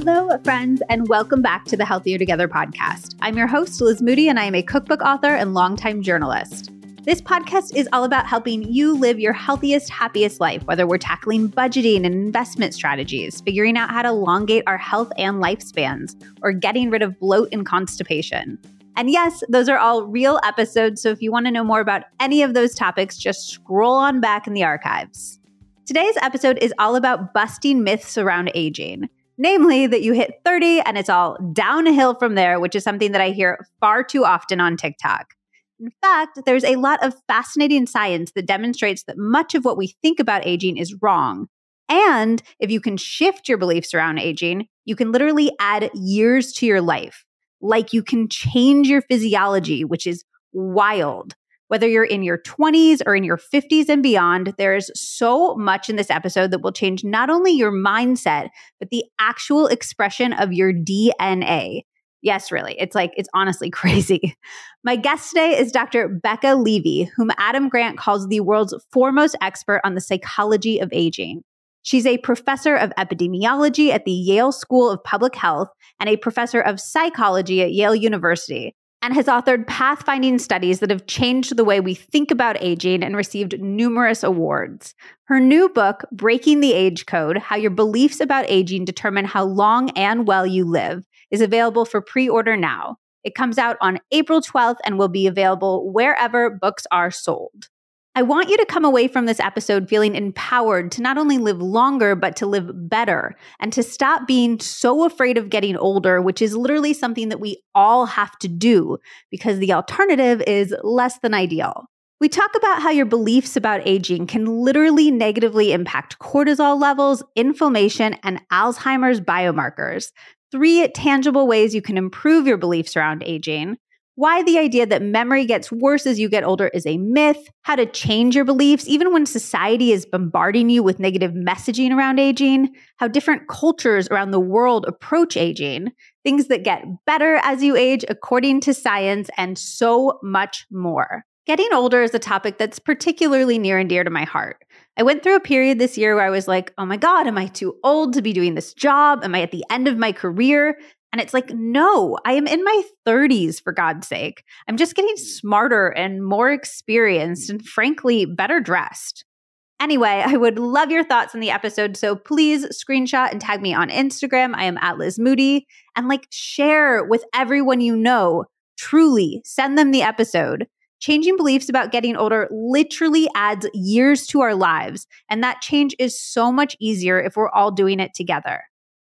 Hello, friends, and welcome back to the Healthier Together podcast. I'm your host, Liz Moody, and I am a cookbook author and longtime journalist. This podcast is all about helping you live your healthiest, happiest life, whether we're tackling budgeting and investment strategies, figuring out how to elongate our health and lifespans, or getting rid of bloat and constipation. And yes, those are all real episodes, so if you want to know more about any of those topics, just scroll on back in the archives. Today's episode is all about busting myths around aging. Namely, that you hit 30 and it's all downhill from there, which is something that I hear far too often on TikTok. In fact, there's a lot of fascinating science that demonstrates that much of what we think about aging is wrong. And if you can shift your beliefs around aging, you can literally add years to your life. Like you can change your physiology, which is wild. Whether you're in your 20s or in your 50s and beyond, there's so much in this episode that will change not only your mindset, but the actual expression of your DNA. Yes, really. It's honestly crazy. My guest today is Dr. Becca Levy, whom Adam Grant calls the world's foremost expert on the psychology of aging. She's a professor of epidemiology at the Yale School of Public Health and a professor of psychology at Yale University, and has authored pathfinding studies that have changed the way we think about aging and received numerous awards. Her new book, Breaking the Age Code: How Your Beliefs About Aging Determine How Long and Well You Live, is available for pre-order now. It comes out on April 12th and will be available wherever books are sold. I want you to come away from this episode feeling empowered to not only live longer, but to live better and to stop being so afraid of getting older, which is literally something that we all have to do because the alternative is less than ideal. We talk about how your beliefs about aging can literally negatively impact cortisol levels, inflammation, and Alzheimer's biomarkers. 3 tangible ways you can improve your beliefs around aging. Why the idea that memory gets worse as you get older is a myth, how to change your beliefs even when society is bombarding you with negative messaging around aging, how different cultures around the world approach aging, things that get better as you age according to science, and so much more. Getting older is a topic that's particularly near and dear to my heart. I went through a period this year where I was like, oh my God, am I too old to be doing this job? Am I at the end of my career? And it's like, no, I am in my 30s, for God's sake. I'm just getting smarter and more experienced and frankly, better dressed. Anyway, I would love your thoughts on the episode. So please screenshot and tag me on Instagram. I am at Liz Moody, and share with everyone you know. Truly send them the episode. Changing beliefs about getting older literally adds years to our lives. And that change is so much easier if we're all doing it together.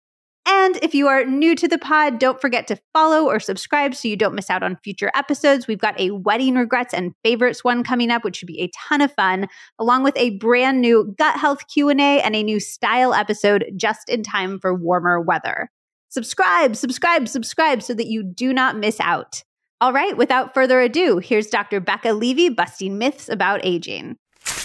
And if you are new to the pod, don't forget to follow or subscribe so you don't miss out on future episodes. We've got a wedding regrets and favorites one coming up, which should be a ton of fun, along with a brand new gut health Q&A and a new style episode just in time for warmer weather. Subscribe so that you do not miss out. All right, without further ado, here's Dr. Becca Levy busting myths about aging.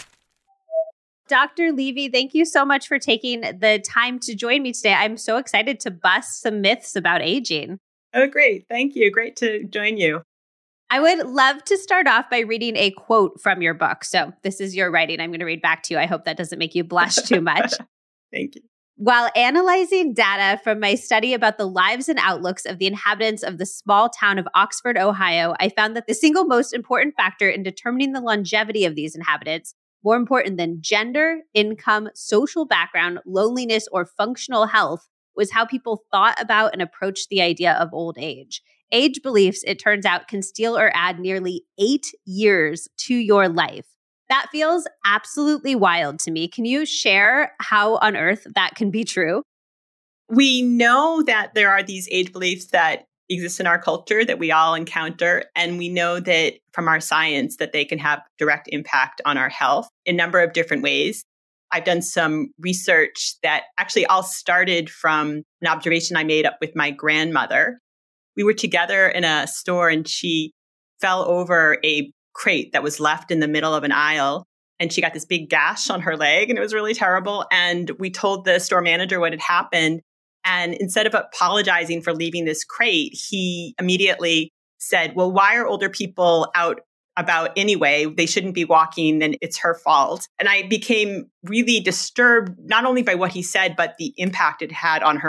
Dr. Levy, thank you so much for taking the time to join me today. I'm so excited to bust some myths about aging. Oh, great. Thank you. Great to join you. I would love to start off by reading a quote from your book. So this is your writing. I'm going to read back to you. I hope that doesn't make you blush too much. Thank you. While analyzing data from my study about the lives and outlooks of the inhabitants of the small town of Oxford, Ohio, I found that the single most important factor in determining the longevity of these inhabitants, more important than gender, income, social background, loneliness, or functional health, was how people thought about and approached the idea of old age. Age beliefs, it turns out, can steal or add nearly 8 years to your life. That feels absolutely wild to me. Can you share how on earth that can be true? We know that there are these age beliefs that exist in our culture that we all encounter. And we know that from our science that they can have direct impact on our health in a number of different ways. I've done some research that actually all started from an observation I made up with my grandmother. We were together in a store and she fell over a crate that was left in the middle of an aisle. And she got this big gash on her leg and it was really terrible. And we told the store manager what had happened. And instead of apologizing for leaving this crate, he immediately said, well, why are older people out about anyway? They shouldn't be walking and it's her fault. And I became really disturbed, not only by what he said, but the impact it had on her health.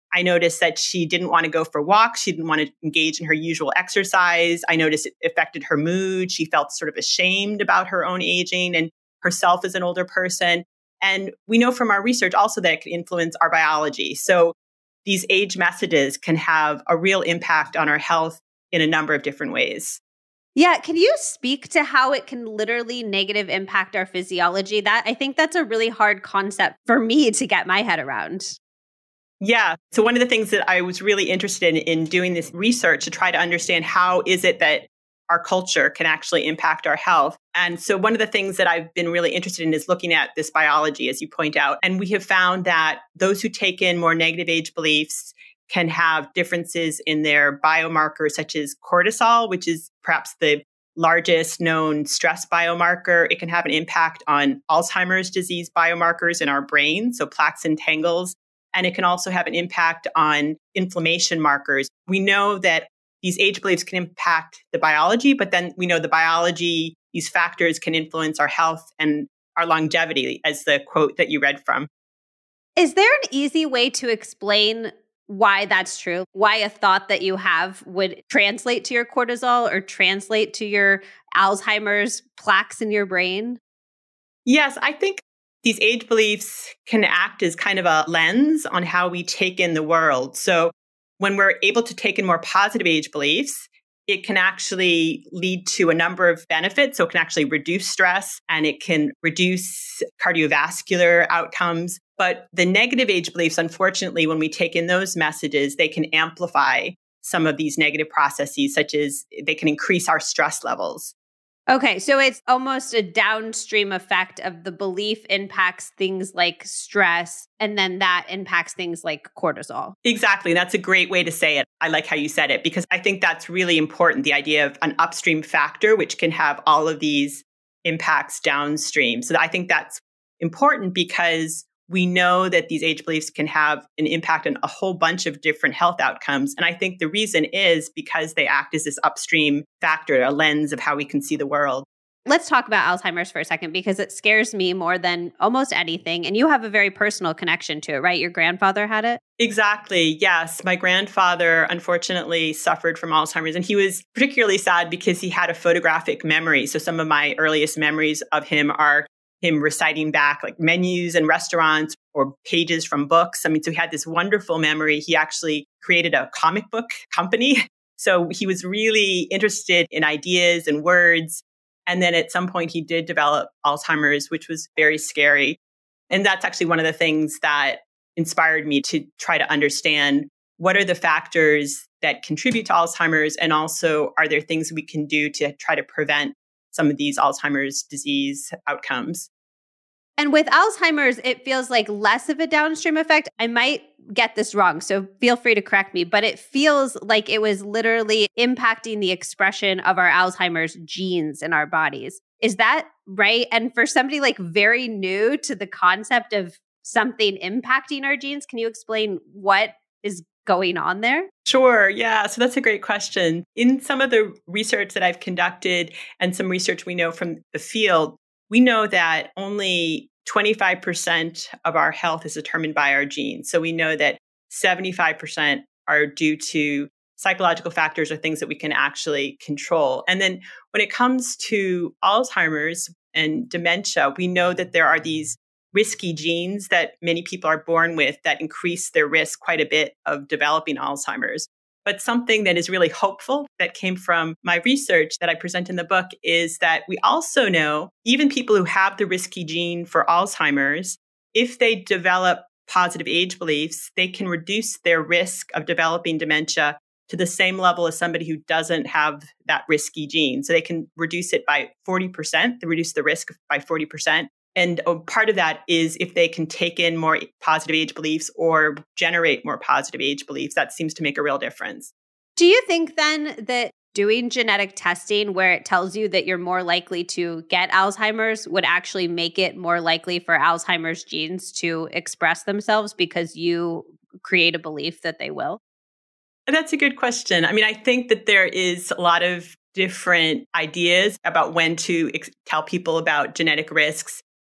I noticed that she didn't want to go for walks. She didn't want to engage in her usual exercise. I noticed it affected her mood. She felt sort of ashamed about her own aging and herself as an older person. And we know from our research also that it can influence our biology. So these age messages can have a real impact on our health in a number of different ways. Yeah. Can you speak to how it can literally negative impact our physiology? I think that's a really hard concept for me to get my head around. Yeah. So one of the things that I was really interested in doing this research to try to understand how is it that our culture can actually impact our health. And so one of the things that I've been really interested in is looking at this biology, as you point out. And we have found that those who take in more negative age beliefs can have differences in their biomarkers, such as cortisol, which is perhaps the largest known stress biomarker. It can have an impact on Alzheimer's disease biomarkers in our brain, so plaques and tangles. And it can also have an impact on inflammation markers. We know that these age beliefs can impact the biology, but then we know the biology, these factors can influence our health and our longevity, as the quote that you read from. Is there an easy way to explain why that's true? Why a thought that you have would translate to your cortisol or translate to your Alzheimer's plaques in your brain? Yes, I think these age beliefs can act as kind of a lens on how we take in the world. So when we're able to take in more positive age beliefs, it can actually lead to a number of benefits. So it can actually reduce stress and it can reduce cardiovascular outcomes. But the negative age beliefs, unfortunately, when we take in those messages, they can amplify some of these negative processes, such as they can increase our stress levels. Okay, so it's almost a downstream effect of the belief impacts things like stress, and then that impacts things like cortisol. Exactly. That's a great way to say it. I like how you said it, because I think that's really important. The idea of an upstream factor, which can have all of these impacts downstream. So I think that's important because we know that these age beliefs can have an impact on a whole bunch of different health outcomes. And I think the reason is because they act as this upstream factor, a lens of how we can see the world. Let's talk about Alzheimer's for a second, because it scares me more than almost anything. And you have a very personal connection to it, right? Your grandfather had it? Exactly. Yes. My grandfather, unfortunately, suffered from Alzheimer's, and he was particularly sad because he had a photographic memory. So some of my earliest memories of him are him reciting back like menus and restaurants or pages from books. I mean, so he had this wonderful memory. He actually created a comic book company. So he was really interested in ideas and words. And then at some point he did develop Alzheimer's, which was very scary. And that's actually one of the things that inspired me to try to understand what are the factors that contribute to Alzheimer's, and also are there things we can do to try to prevent some of these Alzheimer's disease outcomes. And with Alzheimer's, it feels like less of a downstream effect. I might get this wrong, so feel free to correct me, but it feels like it was literally impacting the expression of our Alzheimer's genes in our bodies. Is that right? And for somebody like very new to the concept of something impacting our genes, can you explain what is going on there? Sure. Yeah. So that's a great question. In some of the research that I've conducted and some research we know from the field, we know that only 25% of our health is determined by our genes. So we know that 75% are due to psychological factors or things that we can actually control. And then when it comes to Alzheimer's and dementia, we know that there are these risky genes that many people are born with that increase their risk quite a bit of developing Alzheimer's. But something that is really hopeful that came from my research that I present in the book is that we also know even people who have the risky gene for Alzheimer's, if they develop positive age beliefs, they can reduce their risk of developing dementia to the same level as somebody who doesn't have that risky gene. So they can reduce it by 40%, they reduce the risk by 40%. And part of that is if they can take in more positive age beliefs or generate more positive age beliefs, that seems to make a real difference. Do you think then that doing genetic testing where it tells you that you're more likely to get Alzheimer's would actually make it more likely for Alzheimer's genes to express themselves because you create a belief that they will? That's a good question. I mean, I think that there is a lot of different ideas about when to tell people about genetic risks.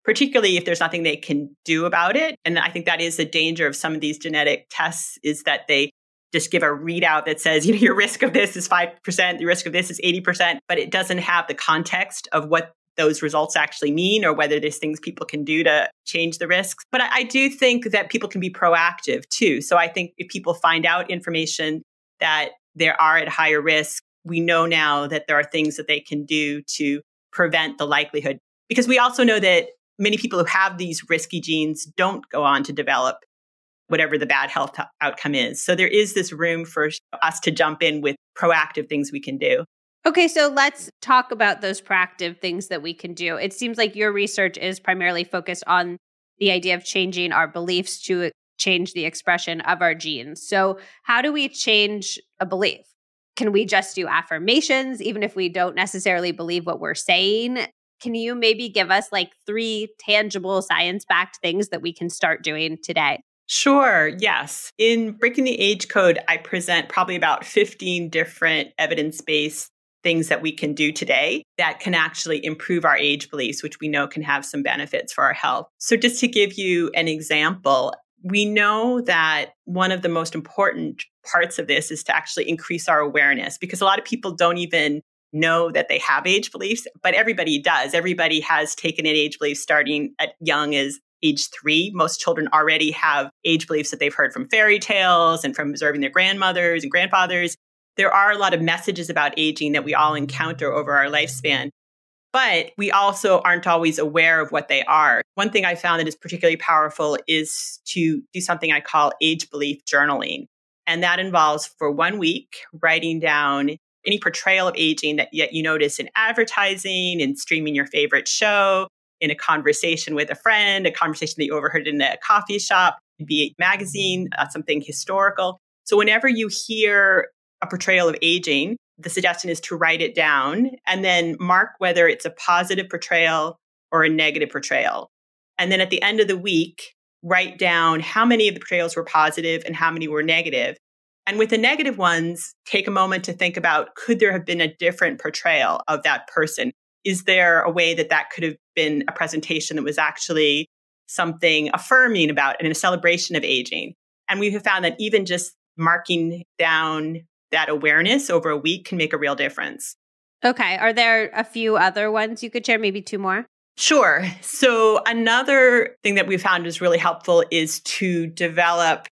particularly if there's nothing they can do about it. And I think that is the danger of some of these genetic tests, is that they just give a readout that says, your risk of this is 5%, the risk of this is 80%, but it doesn't have the context of what those results actually mean or whether there's things people can do to change the risks. But I do think that people can be proactive too. So I think if people find out information that they are at higher risk, we know now that there are things that they can do to prevent the likelihood. Because we also know that many people who have these risky genes don't go on to develop whatever the bad health outcome is. So there is this room for us to jump in with proactive things we can do. Okay, so let's talk about those proactive things that we can do. It seems like your research is primarily focused on the idea of changing our beliefs to change the expression of our genes. So how do we change a belief? Can we just do affirmations, even if we don't necessarily believe what we're saying? Can you maybe give us 3 tangible science-backed things that we can start doing today? Sure, yes. In Breaking the Age Code, I present probably about 15 different evidence-based things that we can do today that can actually improve our age beliefs, which we know can have some benefits for our health. So just to give you an example, we know that one of the most important parts of this is to actually increase our awareness, because a lot of people don't even know that they have age beliefs, but everybody does. Everybody has taken an age belief starting at young as age 3. Most children already have age beliefs that they've heard from fairy tales and from observing their grandmothers and grandfathers. There are a lot of messages about aging that we all encounter over our lifespan, but we also aren't always aware of what they are. One thing I found that is particularly powerful is to do something I call age belief journaling. And that involves, for 1 week, writing down any portrayal of aging that you notice in advertising, in streaming your favorite show, in a conversation with a friend, a conversation that you overheard in a coffee shop, be a magazine, something historical. So whenever you hear a portrayal of aging, the suggestion is to write it down and then mark whether it's a positive portrayal or a negative portrayal. And then at the end of the week, write down how many of the portrayals were positive and how many were negative. And with the negative ones, take a moment to think about, could there have been a different portrayal of that person? Is there a way that that could have been a presentation that was actually something affirming about and a celebration of aging? And we have found that even just marking down that awareness over a week can make a real difference. Okay. Are there a few other ones you could share? Maybe 2 more? Sure. So another thing that we found is really helpful is to develop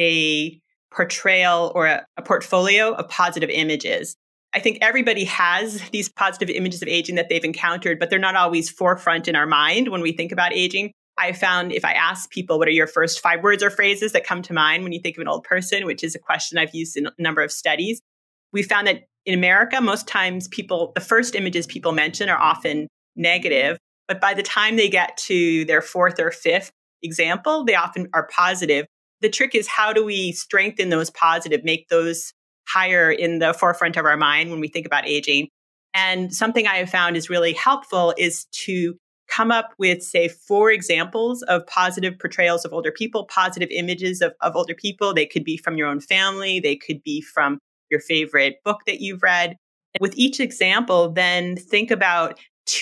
a portrayal or a portfolio of positive images. I think everybody has these positive images of aging that they've encountered, but they're not always forefront in our mind when we think about aging. I found if I ask people, what are your first 5 words or phrases that come to mind when you think of an old person, which is a question I've used in a number of studies, we found that in America, most times the first images people mention are often negative, but by the time they get to their 4th or 5th example, they often are positive. The trick is, how do we strengthen those positive, make those higher in the forefront of our mind when we think about aging? And something I have found is really helpful is to come up with, say, 4 examples of positive portrayals of older people, positive images of older people. They could be from your own family. They could be from your favorite book that you've read. With each example, then think about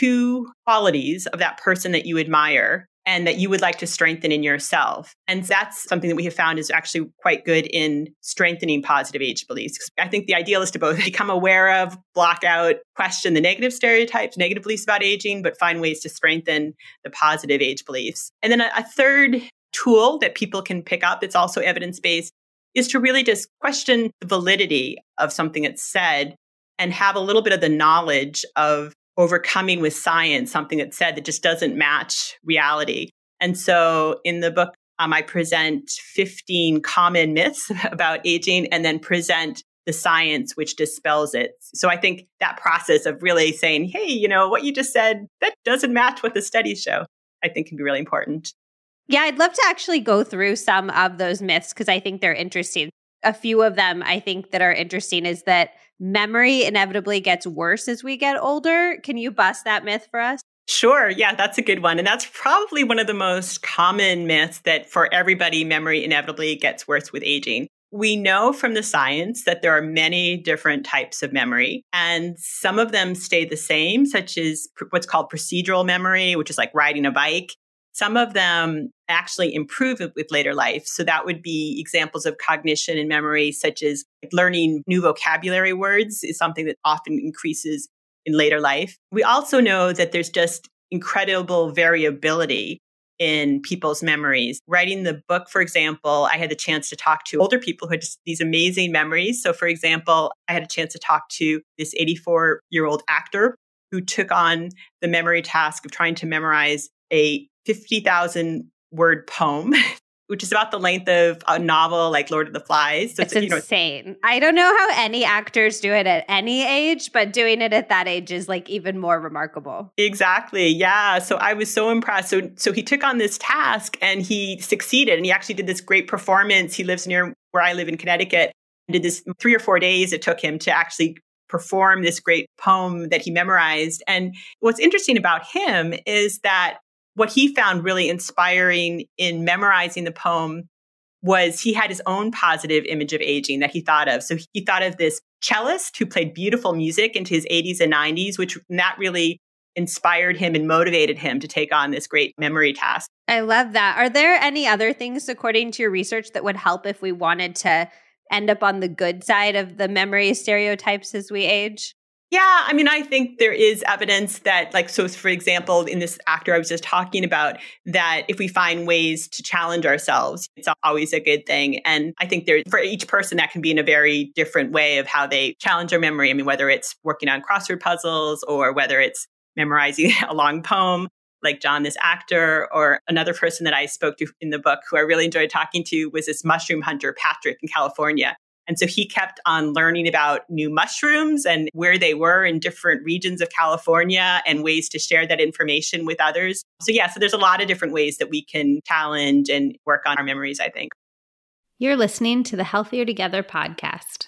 2 qualities of that person that you admire and that you would like to strengthen in yourself. And that's something that we have found is actually quite good in strengthening positive age beliefs. I think the ideal is to both become aware of, block out, question the negative stereotypes, negative beliefs about aging, but find ways to strengthen the positive age beliefs. And then a third tool that people can pick up that's also evidence-based is to really just question the validity of something that's said and have a little bit of the knowledge of overcoming with science something that's said that just doesn't match reality. And so in the book, I present 15 common myths about aging and then present the science which dispels it. So I think that process of really saying, hey, what you just said, that doesn't match what the studies show, I think can be really important. Yeah, I'd love to actually go through some of those myths because I think they're interesting. A few of them I think that are interesting is that memory inevitably gets worse as we get older. Can you bust that myth for us? Sure. Yeah, that's a good one. And that's probably one of the most common myths, that for everybody, memory inevitably gets worse with aging. We know from the science that there are many different types of memory, and some of them stay the same, such as what's called procedural memory, which is like riding a bike. some of them actually improve with later life. So that would be examples of cognition and memory, such as learning new vocabulary words is something that often increases in later life. We also know that there's just incredible variability in people's memories. Writing the book, for example, I had the chance to talk to older people who had just these amazing memories. So for example, I had a chance to talk to this 84-year-old actor who took on the memory task of trying to memorize a 50,000 word poem, which is about the length of a novel like Lord of the Flies. So it's insane. I don't know how any actors do it at any age, but doing it at that age is like even more remarkable. Exactly. Yeah. So I was so impressed. So he took on this task and he succeeded. And he actually did this great performance. He lives near where I live in Connecticut. Did this 3 or 4 days it took him to actually perform this great poem that he memorized. And what's interesting about him is that what he found really inspiring in memorizing the poem was he had his own positive image of aging that he thought of. So he thought of this cellist who played beautiful music into his 80s and 90s, which that really inspired him and motivated him to take on this great memory task. I love that. Are there any other things, according to your research, that would help if we wanted to end up on the good side of the memory stereotypes as we age? Yeah, I mean, I think there is evidence that, like, so for example, in this actor I was just talking about, that if we find ways to challenge ourselves, it's always a good thing. And I think for each person, that can be in a very different way of how they challenge their memory. I mean, whether it's working on crossword puzzles or whether it's memorizing a long poem, like John, this actor, or another person that I spoke to in the book who I really enjoyed talking to was this mushroom hunter, Patrick, in California. And so he kept on learning about new mushrooms and where they were in different regions of California and ways to share that information with others. So yeah, so there's a lot of different ways that we can challenge and work on our memories, I think. You're listening to the Healthier Together podcast.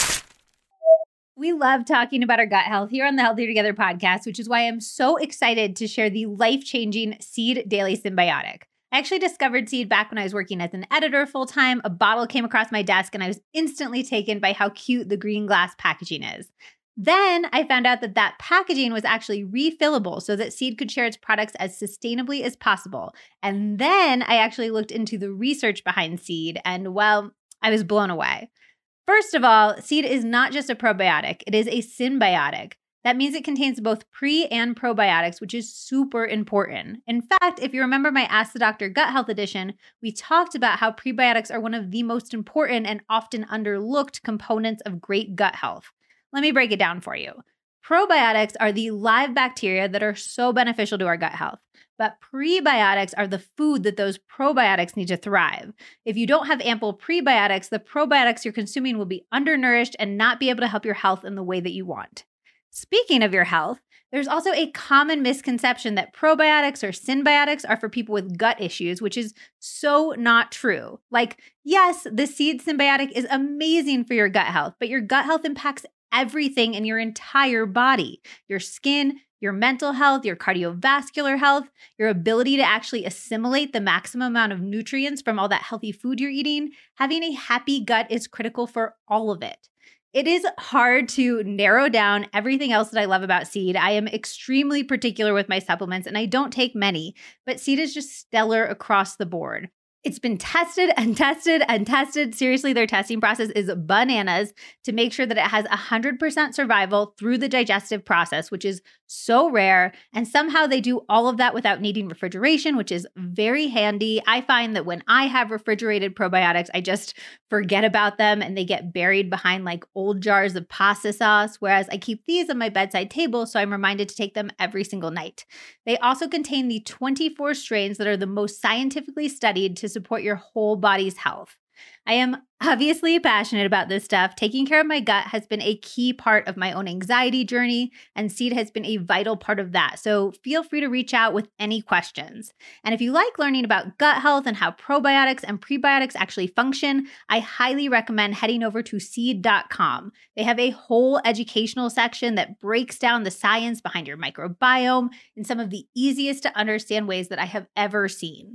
We love talking about our gut health here on the Healthier Together podcast, which is why I'm so excited to share the life-changing Seed Daily Synbiotic. I actually discovered Seed back when I was working as an editor full-time. A bottle came across my desk and I was instantly taken by how cute the green glass packaging is. Then I found out that packaging was actually refillable so that Seed could share its products as sustainably as possible. And then I actually looked into the research behind Seed and, well, I was blown away. First of all, Seed is not just a probiotic, it is a synbiotic. That means it contains both pre and probiotics, which is super important. In fact, if you remember my Ask the Doctor Gut Health edition, we talked about how prebiotics are one of the most important and often underlooked components of great gut health. Let me break it down for you. Probiotics are the live bacteria that are so beneficial to our gut health, but prebiotics are the food that those probiotics need to thrive. If you don't have ample prebiotics, the probiotics you're consuming will be undernourished and not be able to help your health in the way that you want. Speaking of your health, there's also a common misconception that probiotics or synbiotics are for people with gut issues, which is so not true. Like, yes, the Seed Synbiotic is amazing for your gut health, but your gut health impacts everything in your entire body, your skin, your mental health, your cardiovascular health, your ability to actually assimilate the maximum amount of nutrients from all that healthy food you're eating. Having a happy gut is critical for all of it. It is hard to narrow down everything else that I love about Seed. I am extremely particular with my supplements and I don't take many, but Seed is just stellar across the board. It's been tested and tested and tested. Seriously, their testing process is bananas to make sure that it has 100% survival through the digestive process, which is so rare. And somehow they do all of that without needing refrigeration, which is very handy. I find that when I have refrigerated probiotics, I just forget about them and they get buried behind like old jars of pasta sauce, whereas I keep these on my bedside table, so I'm reminded to take them every single night. They also contain the 24 strains that are the most scientifically studied to support your whole body's health. I am obviously passionate about this stuff. Taking care of my gut has been a key part of my own anxiety journey, and Seed has been a vital part of that. So feel free to reach out with any questions. And if you like learning about gut health and how probiotics and prebiotics actually function, I highly recommend heading over to seed.com. They have a whole educational section that breaks down the science behind your microbiome in some of the easiest to understand ways that I have ever seen.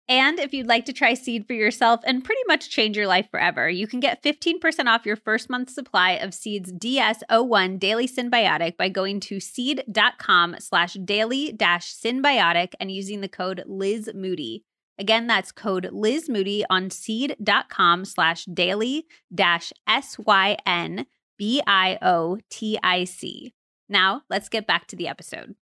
And if you'd like to try Seed for yourself and pretty much change your life forever, you can get 15% off your first month's supply of Seed's DS-01 Daily Synbiotic by going to seed.com/daily-synbiotic and using the code Liz Moody. Again, that's code Liz Moody on seed.com/daily-synbiotic. Now, let's get back to the episode.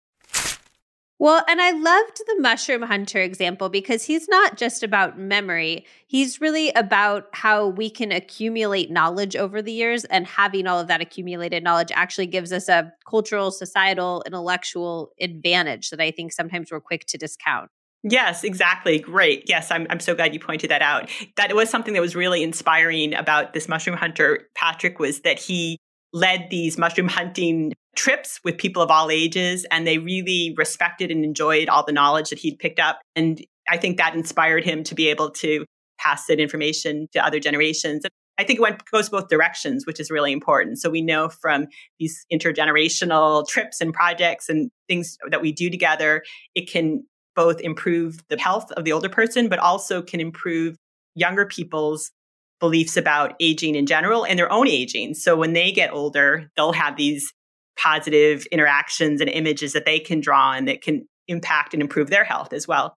Well, and I loved the mushroom hunter example because he's not just about memory. He's really about how we can accumulate knowledge over the years, and having all of that accumulated knowledge actually gives us a cultural, societal, intellectual advantage that I think sometimes we're quick to discount. Yes, exactly. Great. Yes, I'm so glad you pointed that out. That was something that was really inspiring about this mushroom hunter, Patrick, was that he led these mushroom hunting trips with people of all ages, and they really respected and enjoyed all the knowledge that he'd picked up. And I think that inspired him to be able to pass that information to other generations. I think it goes both directions, which is really important. So we know from these intergenerational trips and projects and things that we do together, it can both improve the health of the older person, but also can improve younger people's beliefs about aging in general and their own aging. So when they get older, they'll have these positive interactions and images that they can draw and that can impact and improve their health as well.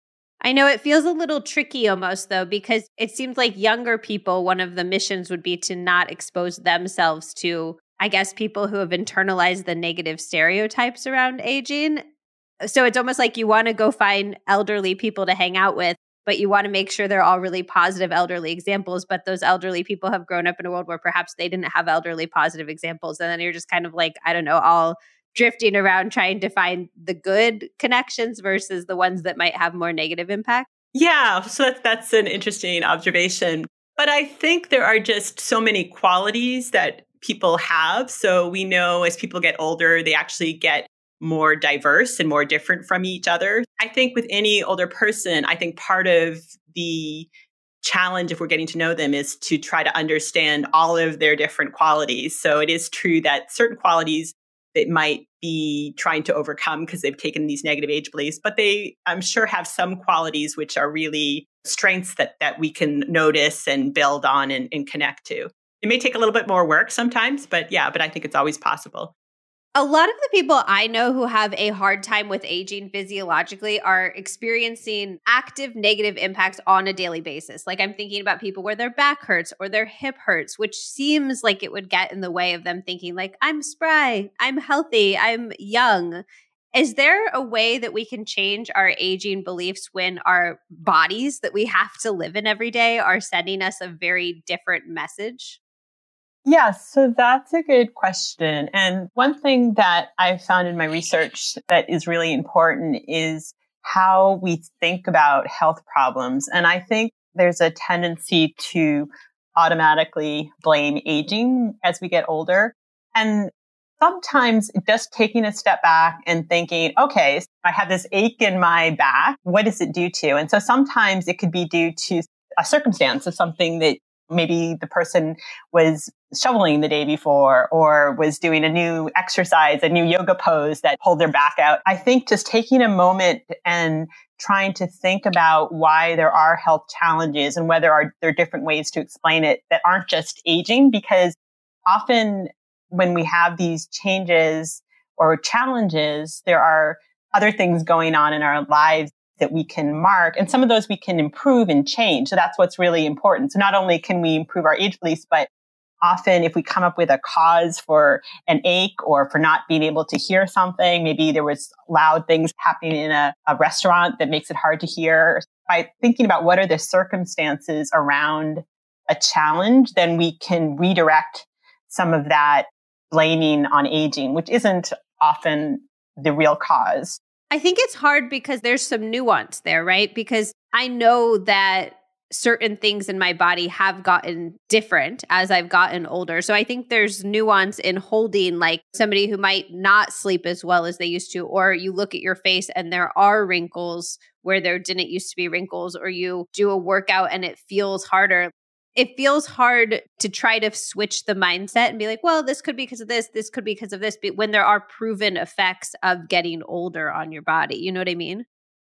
I know it feels a little tricky almost, though, because it seems like younger people, one of the missions would be to not expose themselves to, I guess, people who have internalized the negative stereotypes around aging. So it's almost like you want to go find elderly people to hang out with, but you want to make sure they're all really positive elderly examples. But those elderly people have grown up in a world where perhaps they didn't have elderly positive examples. And then you're just kind of like, I don't know, all drifting around trying to find the good connections versus the ones that might have more negative impact. Yeah, so that's an interesting observation. But I think there are just so many qualities that people have. So we know as people get older, they actually get more diverse and more different from each other. I think with any older person, I think part of the challenge, if we're getting to know them, is to try to understand all of their different qualities. So it is true that certain qualities they might be trying to overcome because they've taken these negative age beliefs, but they, I'm sure, have some qualities which are really strengths that we can notice and build on and connect to. It may take a little bit more work sometimes, but I think it's always possible. A lot of the people I know who have a hard time with aging physiologically are experiencing active negative impacts on a daily basis. Like I'm thinking about people where their back hurts or their hip hurts, which seems like it would get in the way of them thinking like, I'm spry, I'm healthy, I'm young. Is there a way that we can change our aging beliefs when our bodies that we have to live in every day are sending us a very different message? Yeah, so that's a good question. And one thing that I've found in my research that is really important is how we think about health problems. And I think there's a tendency to automatically blame aging as we get older. And sometimes just taking a step back and thinking, okay, I have this ache in my back. What does it do to? And so sometimes it could be due to a circumstance of something that maybe the person was shoveling the day before or was doing a new exercise, a new yoga pose that pulled their back out. I think just taking a moment and trying to think about why there are health challenges and whether there are different ways to explain it that aren't just aging, because often when we have these changes or challenges, there are other things going on in our lives that we can mark. And some of those we can improve and change. So that's what's really important. So not only can we improve our age beliefs, but often if we come up with a cause for an ache or for not being able to hear something, maybe there was loud things happening in a restaurant that makes it hard to hear. By thinking about what are the circumstances around a challenge, then we can redirect some of that blaming on aging, which isn't often the real cause. I think it's hard because there's some nuance there, right? Because I know that certain things in my body have gotten different as I've gotten older. So I think there's nuance in holding like somebody who might not sleep as well as they used to, or you look at your face and there are wrinkles where there didn't used to be wrinkles, or you do a workout and it feels harder. It feels hard to try to switch the mindset and be like, well, this could be because of this could be because of this, but when there are proven effects of getting older on your body. You know what I mean?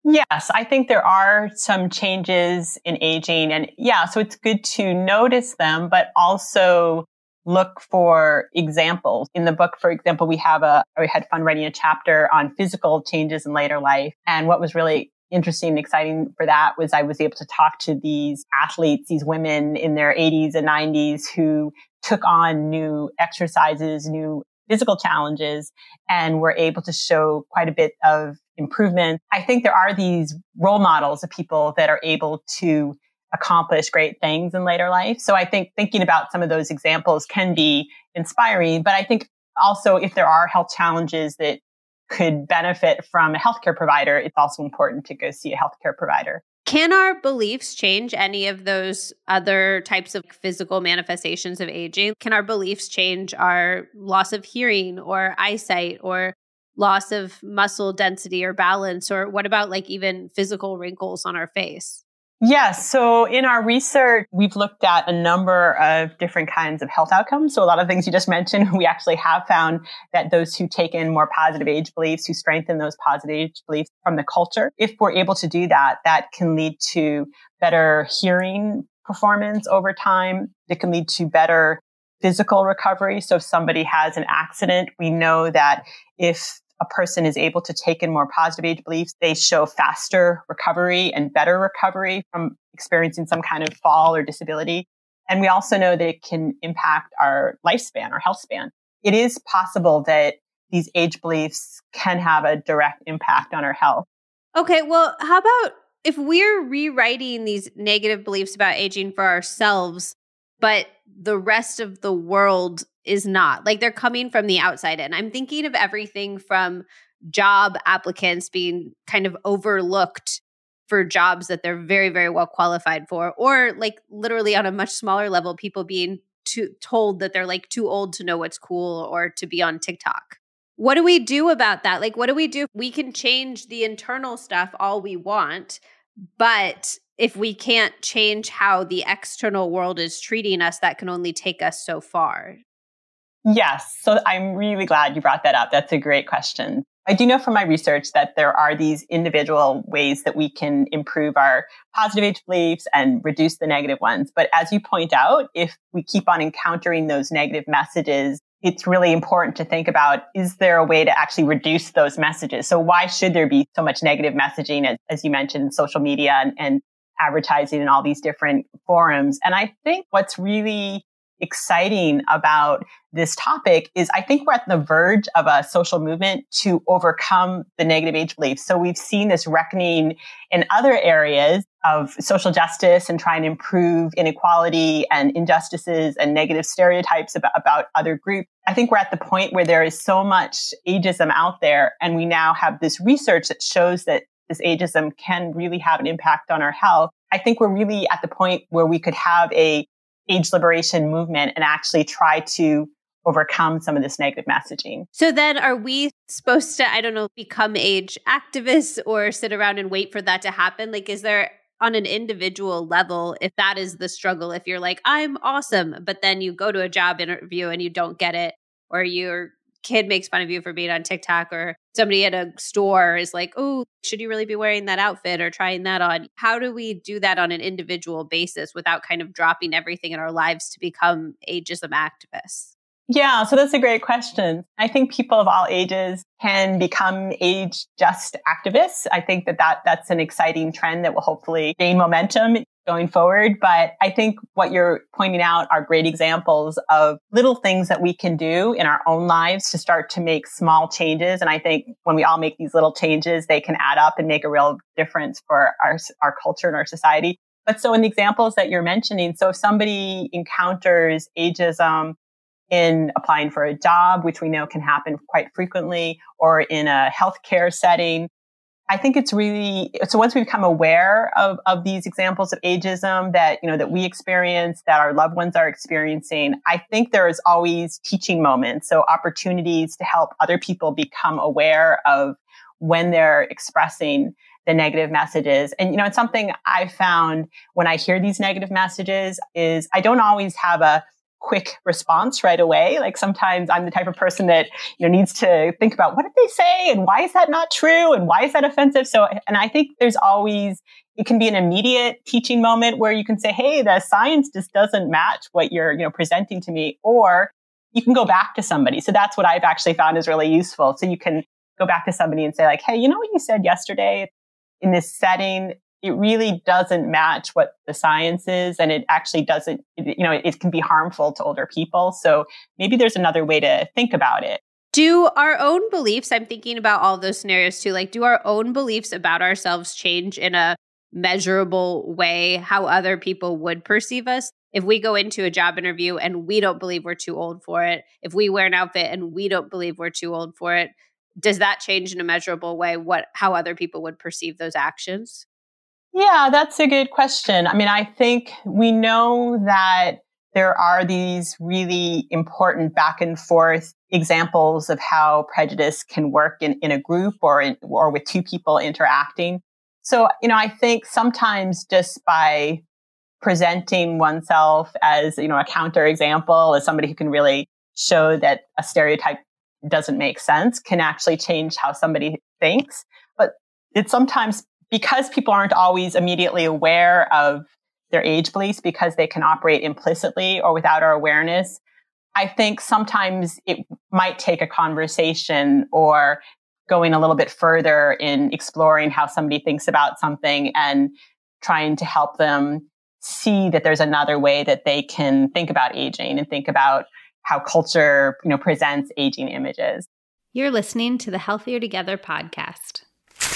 Yes, I think there are some changes in aging. And yeah, so it's good to notice them, but also look for examples. In the book, for example, we had fun writing a chapter on physical changes in later life. And what was really interesting and exciting for that was I was able to talk to these athletes, these women in their 80s and 90s who took on new exercises, new physical challenges, and were able to show quite a bit of improvement. I think there are these role models of people that are able to accomplish great things in later life. So I think thinking about some of those examples can be inspiring. But I think also if there are health challenges that could benefit from a healthcare provider, it's also important to go see a healthcare provider. Can our beliefs change any of those other types of physical manifestations of aging? Can our beliefs change our loss of hearing or eyesight or loss of muscle density or balance? Or what about like even physical wrinkles on our face? Yes. So in our research, we've looked at a number of different kinds of health outcomes. So a lot of things you just mentioned, we actually have found that those who take in more positive age beliefs, who strengthen those positive age beliefs from the culture, if we're able to do that, that can lead to better hearing performance over time. It can lead to better physical recovery. So if somebody has an accident, we know that if a person is able to take in more positive age beliefs, they show faster recovery and better recovery from experiencing some kind of fall or disability. And we also know that it can impact our lifespan, our health span. It is possible that these age beliefs can have a direct impact on our health. Okay, well, how about if we're rewriting these negative beliefs about aging for ourselves, but the rest of the world is not? Like they're coming from the outside in. I'm thinking of everything from job applicants being kind of overlooked for jobs that they're very, very well qualified for, or like literally on a much smaller level, people being told that they're like too old to know what's cool or to be on TikTok. What do we do about that? Like, what do? We can change the internal stuff all we want, but if we can't change how the external world is treating us, that can only take us so far. Yes. So I'm really glad you brought that up. That's a great question. I do know from my research that there are these individual ways that we can improve our positive age beliefs and reduce the negative ones. But as you point out, if we keep on encountering those negative messages, it's really important to think about, is there a way to actually reduce those messages? So why should there be so much negative messaging, as you mentioned, social media and advertising and all these different forums? And I think what's really exciting about this topic is I think we're at the verge of a social movement to overcome the negative age beliefs. So we've seen this reckoning in other areas of social justice and trying to improve inequality and injustices and negative stereotypes about other groups. I think we're at the point where there is so much ageism out there, and we now have this research that shows that this ageism can really have an impact on our health. I think we're really at the point where we could have a age liberation movement and actually try to overcome some of this negative messaging. So then are we supposed to, I don't know, become age activists or sit around and wait for that to happen? Like, is there on an individual level, if that is the struggle, if you're like, I'm awesome, but then you go to a job interview and you don't get it, or your kid makes fun of you for being on TikTok, or somebody at a store is like, oh, should you really be wearing that outfit or trying that on? How do we do that on an individual basis without kind of dropping everything in our lives to become ageism activists? Yeah, so that's a great question. I think people of all ages can become age just activists. I think that's an exciting trend that will hopefully gain momentum going forward. But I think what you're pointing out are great examples of little things that we can do in our own lives to start to make small changes. And I think when we all make these little changes, they can add up and make a real difference for our culture and our society. But so in the examples that you're mentioning, so if somebody encounters ageism in applying for a job, which we know can happen quite frequently, or in a healthcare setting, I think it's really, so once we become aware of these examples of ageism that we experience, that our loved ones are experiencing, I think there is always teaching moments. So opportunities to help other people become aware of when they're expressing the negative messages. And, it's something I found when I hear these negative messages is I don't always have a quick response right away. Like sometimes I'm the type of person that, needs to think about what did they say and why is that not true and why is that offensive? So, and I think it can be an immediate teaching moment where you can say, hey, the science just doesn't match what you're, presenting to me, or you can go back to somebody. So that's what I've actually found is really useful. So you can go back to somebody and say like, hey, you know what you said yesterday in this setting? It really doesn't match what the science is. And it actually doesn't, it can be harmful to older people. So maybe there's another way to think about it. Do our own beliefs, I'm thinking about all those scenarios too, like do our own beliefs about ourselves change in a measurable way how other people would perceive us? If we go into a job interview and we don't believe we're too old for it, if we wear an outfit and we don't believe we're too old for it, does that change in a measurable way how other people would perceive those actions? Yeah, that's a good question. I mean, I think we know that there are these really important back and forth examples of how prejudice can work in a group or with two people interacting. So, I think sometimes just by presenting oneself as, a counter example, as somebody who can really show that a stereotype doesn't make sense, can actually change how somebody thinks. But it's sometimes because people aren't always immediately aware of their age beliefs, because they can operate implicitly or without our awareness, I think sometimes it might take a conversation or going a little bit further in exploring how somebody thinks about something and trying to help them see that there's another way that they can think about aging and think about how culture, presents aging images. You're listening to the Healthier Together podcast.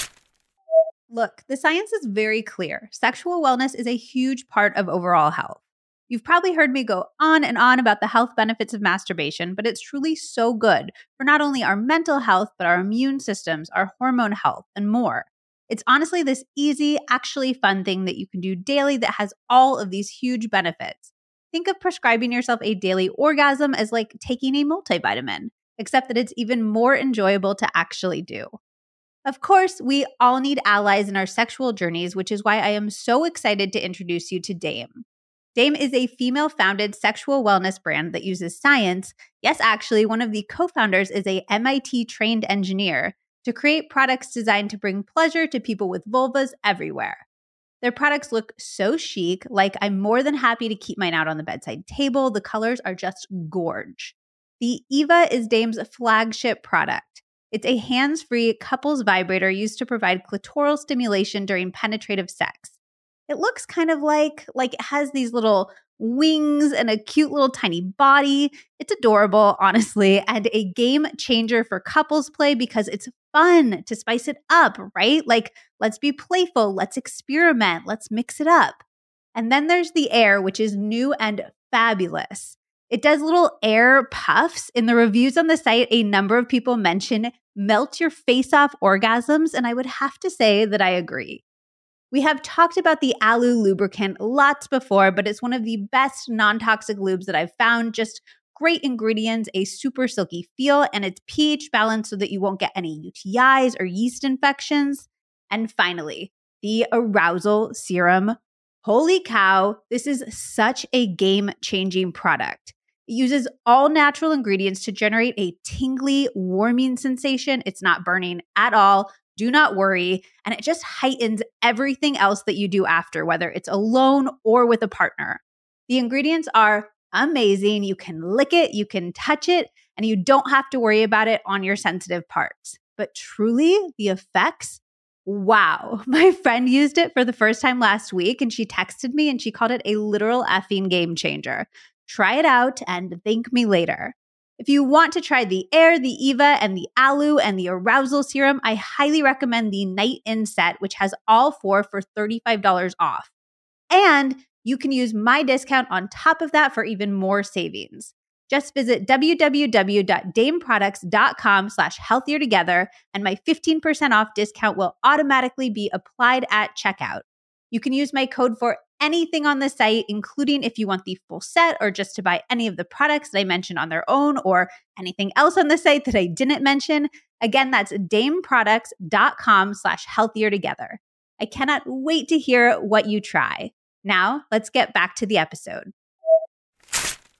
Look, the science is very clear. Sexual wellness is a huge part of overall health. You've probably heard me go on and on about the health benefits of masturbation, but it's truly so good for not only our mental health, but our immune systems, our hormone health, and more. It's honestly this easy, actually fun thing that you can do daily that has all of these huge benefits. Think of prescribing yourself a daily orgasm as like taking a multivitamin, except that it's even more enjoyable to actually do. Of course, we all need allies in our sexual journeys, which is why I am so excited to introduce you to Dame. Dame is a female-founded sexual wellness brand that uses science. Yes, actually, one of the co-founders is a MIT-trained engineer to create products designed to bring pleasure to people with vulvas everywhere. Their products look so chic, like I'm more than happy to keep mine out on the bedside table. The colors are just gorge. The Eva is Dame's flagship product. It's a hands-free couples vibrator used to provide clitoral stimulation during penetrative sex. It looks kind of like it has these little wings and a cute little tiny body. It's adorable, honestly, and a game changer for couples play because it's fun to spice it up, right? Like, let's be playful, let's experiment, let's mix it up. And then there's the Air, which is new and fabulous. It does little air puffs. In the reviews on the site, a number of people mention melt your face off orgasms, and I would have to say that I agree. We have talked about the Alu lubricant lots before, but it's one of the best non-toxic lubes that I've found. Just great ingredients, a super silky feel, and it's pH balanced so that you won't get any UTIs or yeast infections. And finally, the Arousal Serum. Holy cow, this is such a game-changing product. It uses all natural ingredients to generate a tingly, warming sensation. It's not burning at all. Do not worry. And it just heightens everything else that you do after, whether it's alone or with a partner. The ingredients are amazing. You can lick it, you can touch it, and you don't have to worry about it on your sensitive parts. But truly, the effects, wow. My friend used it for the first time last week, and she texted me and she called it a literal effing game changer. Try it out and thank me later. If you want to try the Air, the Eva, and the Alu, and the Arousal Serum, I highly recommend the Night In set, which has all four for $35 off. And you can use my discount on top of that for even more savings. Just visit www.dameproducts.com/healthiertogether, and my 15% off discount will automatically be applied at checkout. You can use my code for anything on the site, including if you want the full set or just to buy any of the products that I mentioned on their own or anything else on the site that I didn't mention. Again, that's dameproducts.com/healthiertogether. I cannot wait to hear what you try. Now, let's get back to the episode.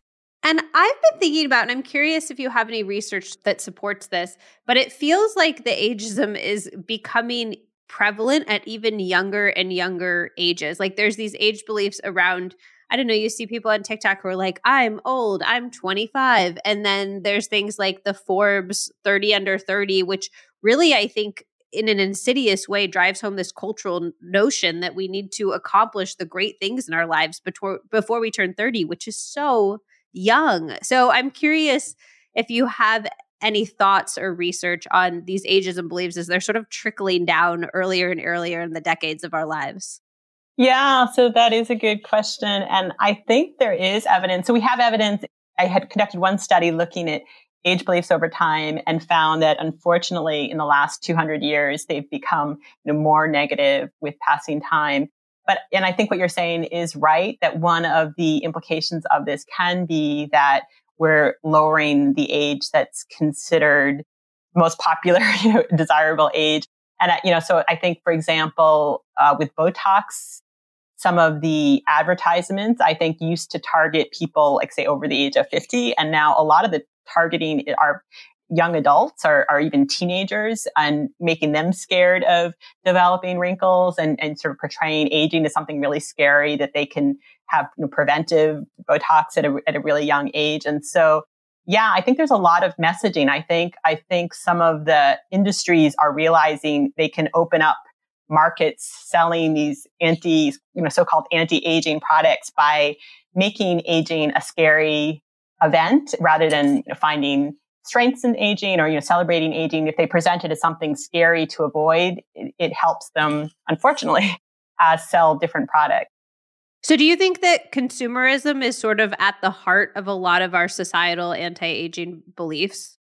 And I've been thinking about, and I'm curious if you have any research that supports this, but it feels like the ageism is becoming prevalent at even younger and younger ages. Like there's these age beliefs around, I don't know, you see people on TikTok who are like, I'm old, I'm 25. And then there's things like the Forbes 30 under 30, which really, I think, in an insidious way drives home this cultural notion that we need to accomplish the great things in our lives before we turn 30, which is so young. So I'm curious if you have any thoughts or research on these ageism beliefs as they're sort of trickling down earlier and earlier in the decades of our lives. Yeah, so that is a good question. And I think there is evidence. So we have evidence. I had conducted one study looking at age beliefs over time and found that unfortunately in the last 200 years, they've become more negative with passing time. And I think what you're saying is right, that one of the implications of this can be that we're lowering the age that's considered most popular, desirable age. And, so I think, for example, with Botox, some of the advertisements, I think, used to target people, like, say, over the age of 50. And now a lot of the targeting are young adults or even teenagers, and making them scared of developing wrinkles and sort of portraying aging as something really scary that they can have preventive Botox at a really young age. And so, yeah, I think there's a lot of messaging. I think some of the industries are realizing they can open up markets selling these so-called anti-aging products by making aging a scary event rather than finding strengths in aging or celebrating aging. If they present it as something scary to avoid, it helps them, unfortunately, sell different products. So do you think that consumerism is sort of at the heart of a lot of our societal anti-aging beliefs?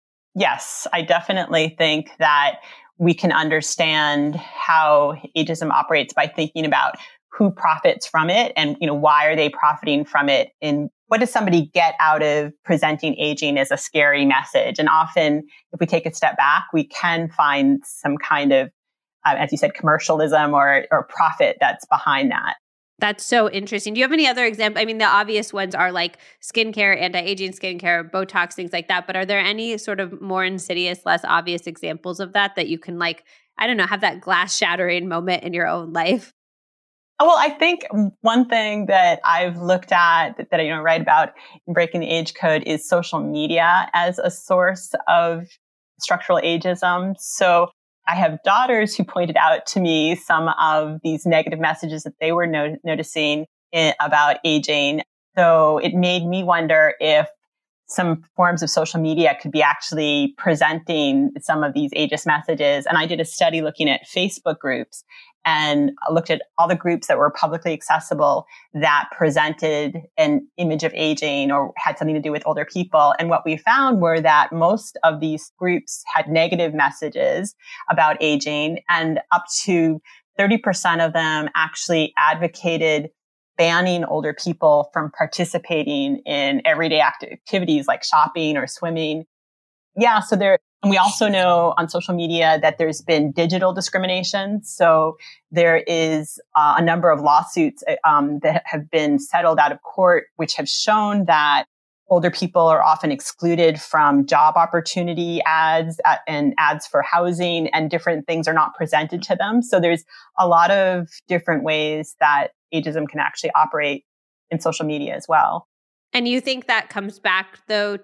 Yes, I definitely think that we can understand how ageism operates by thinking about who profits from it and, why are they profiting from it? And what does somebody get out of presenting aging as a scary message? And often, if we take a step back, we can find some kind of, as you said, commercialism or profit that's behind that. That's so interesting. Do you have any other examples? I mean, the obvious ones are like skincare, anti-aging skincare, Botox, things like that. But are there any sort of more insidious, less obvious examples of that you can, like, I don't know, have that glass shattering moment in your own life? Well, I think one thing that I've looked at that I write about in Breaking the Age Code is social media as a source of structural ageism. So I have daughters who pointed out to me some of these negative messages that they were noticing about aging. So it made me wonder if some forms of social media could be actually presenting some of these ageist messages. And I did a study looking at Facebook groups and looked at all the groups that were publicly accessible that presented an image of aging or had something to do with older people. And what we found were that most of these groups had negative messages about aging, and up to 30% of them actually advocated banning older people from participating in everyday activities like shopping or swimming. Yeah, and we also know on social media that there's been digital discrimination. So there is a number of lawsuits that have been settled out of court, which have shown that older people are often excluded from job opportunity ads and ads for housing, and different things are not presented to them. So there's a lot of different ways that ageism can actually operate in social media as well. And you think that comes back, though,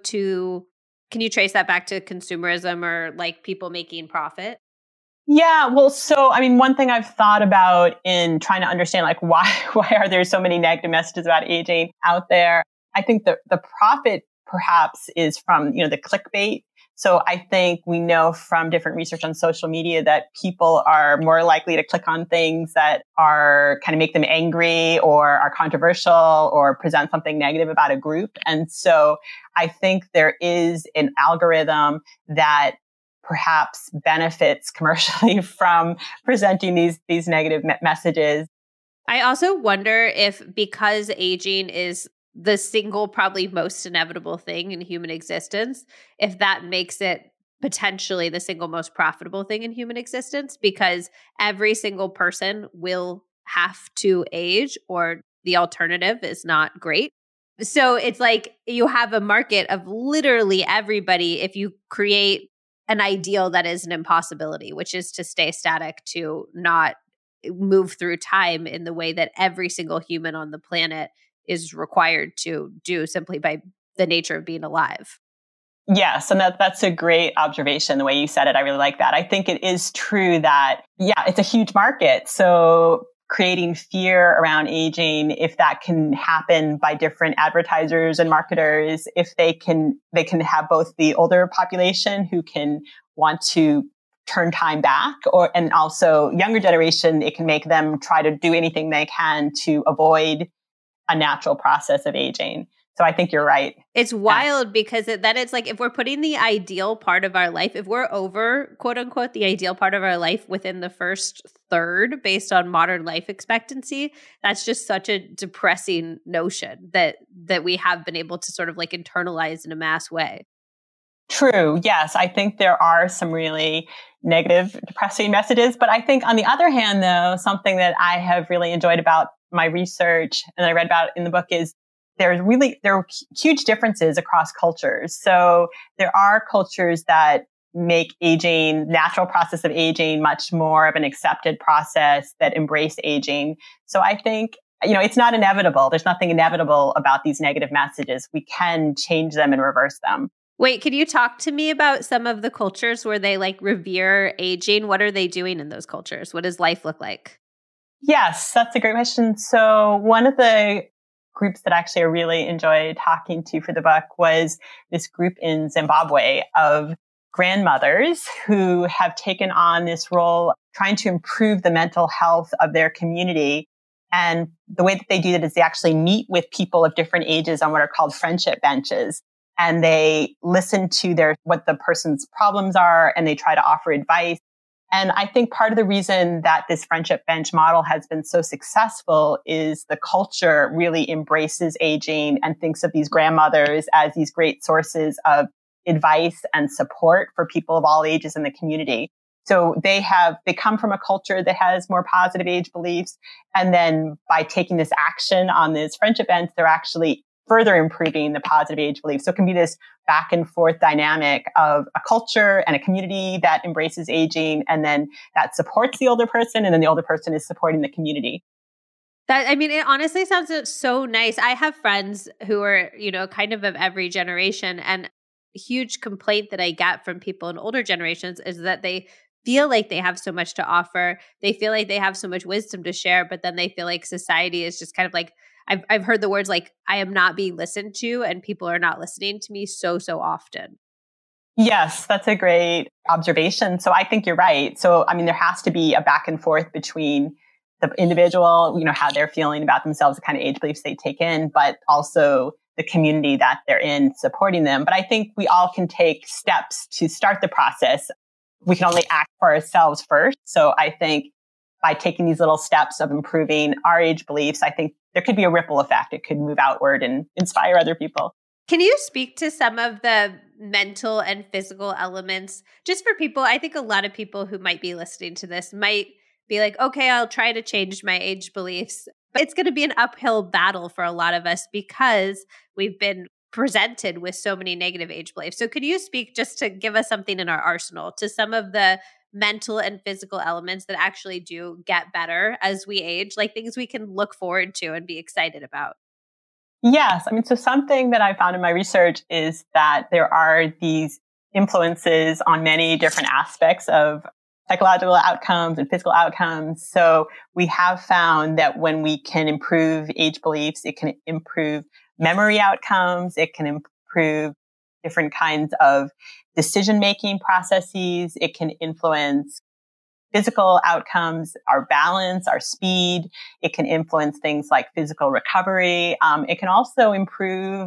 can you trace that back to consumerism or like people making profit? Yeah, well, so, I mean, one thing I've thought about in trying to understand, like, why are there so many negative messages about aging out there? I think the profit perhaps is from, the clickbait. So I think we know from different research on social media that people are more likely to click on things that are kind of make them angry or are controversial or present something negative about a group. And so I think there is an algorithm that perhaps benefits commercially from presenting these negative messages. I also wonder if, because aging is the single probably most inevitable thing in human existence, if that makes it potentially the single most profitable thing in human existence, because every single person will have to age or the alternative is not great. So it's like you have a market of literally everybody if you create an ideal that is an impossibility, which is to stay static, to not move through time in the way that every single human on the planet is required to do simply by the nature of being alive. Yes, and that's a great observation, the way you said it. I really like that. I think it is true that, yeah, it's a huge market. So creating fear around aging, if that can happen by different advertisers and marketers, if they can have both the older population who can want to turn time back, and also younger generation, it can make them try to do anything they can to avoid a natural process of aging. So I think you're right. It's wild because then it's like if we're putting the ideal part of our life, if we're over, quote unquote, the ideal part of our life within the first third based on modern life expectancy, that's just such a depressing notion that we have been able to sort of like internalize in a mass way. True. Yes. I think there are some really negative, depressing messages. But I think on the other hand, though, something that I have really enjoyed about my research and I read about in the book is there are huge differences across cultures. So there are cultures that make aging, natural process of aging, much more of an accepted process, that embrace aging. So I think, it's not inevitable. There's nothing inevitable about these negative messages. We can change them and reverse them. Wait, can you talk to me about some of the cultures where they like revere aging? What are they doing in those cultures? What does life look like? Yes, that's a great question. So one of the groups that actually I really enjoyed talking to for the book was this group in Zimbabwe of grandmothers who have taken on this role trying to improve the mental health of their community. And the way that they do that is they actually meet with people of different ages on what are called friendship benches. And they listen to what the person's problems are, and they try to offer advice. And I think part of the reason that this friendship bench model has been so successful is the culture really embraces aging and thinks of these grandmothers as these great sources of advice and support for people of all ages in the community. So they come from a culture that has more positive age beliefs. And then by taking this action on this friendship bench, they're actually further improving the positive age beliefs. So it can be this back and forth dynamic of a culture and a community that embraces aging, and then that supports the older person, and then the older person is supporting the community. It honestly sounds so nice. I have friends who are, kind of every generation, and a huge complaint that I get from people in older generations is that they feel like they have so much to offer. They feel like they have so much wisdom to share, but then they feel like society is just kind of like, I've heard the words like, I am not being listened to and people are not listening to me so often. Yes, that's a great observation. So I think you're right. So, there has to be a back and forth between the individual, how they're feeling about themselves, the kind of age beliefs they take in, but also the community that they're in supporting them. But I think we all can take steps to start the process. We can only act for ourselves first. So I think by taking these little steps of improving our age beliefs, I think there could be a ripple effect. It could move outward and inspire other people. Can you speak to some of the mental and physical elements just for people? I think a lot of people who might be listening to this might be like, okay, I'll try to change my age beliefs. But it's going to be an uphill battle for a lot of us because we've been presented with so many negative age beliefs. So could you speak just to give us something in our arsenal to some of the mental and physical elements that actually do get better as we age, like things we can look forward to and be excited about? Yes. So something that I found in my research is that there are these influences on many different aspects of psychological outcomes and physical outcomes. So we have found that when we can improve age beliefs, it can improve memory outcomes. It can improve different kinds of decision-making processes. It can influence physical outcomes, our balance, our speed. It can influence things like physical recovery. It can also improve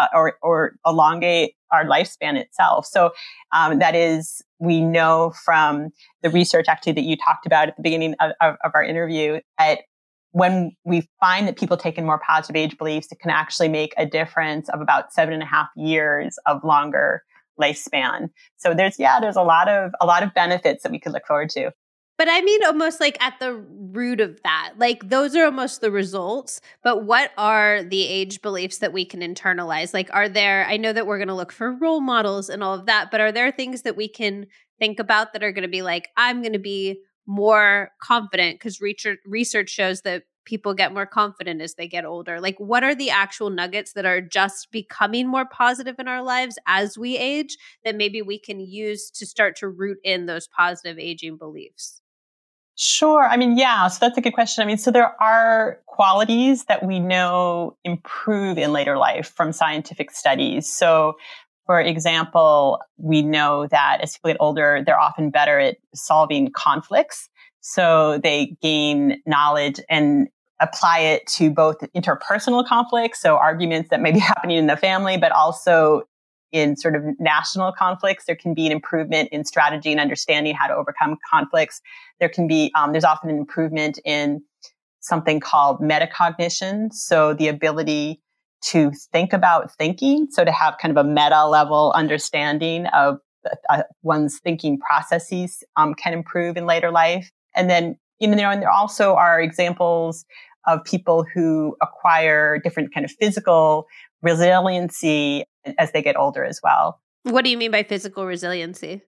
or elongate our lifespan itself. So that is, we know from the research actually that you talked about at the beginning of our interview, that when we find that people take in more positive age beliefs, it can actually make a difference of about 7.5 years of longer lifespan. So there's a lot of benefits that we could look forward to. But I mean, almost like at the root of that, like those are almost the results. But what are the age beliefs that we can internalize? Like, are there, I know that we're going to look for role models and all of that, but are there things that we can think about that are going to be like, I'm going to be more confident because research shows that people get more confident as they get older? Like, what are the actual nuggets that are just becoming more positive in our lives as we age that maybe we can use to start to root in those positive aging beliefs? Sure. I mean, yeah. So that's a good question. I mean, so there are qualities that we know improve in later life from scientific studies. So, for example, we know that as people get older, they're often better at solving conflicts. So they gain knowledge and apply it to both interpersonal conflicts, so arguments that may be happening in the family, but also in sort of national conflicts. There can be an improvement in strategy and understanding how to overcome conflicts. There can be, there's often an improvement in something called metacognition. So the ability to think about thinking. So to have kind of a meta level understanding of one's thinking processes can improve in later life. And then, and there also are examples of people who acquire different kind of physical resiliency as they get older as well. What do you mean by physical resiliency?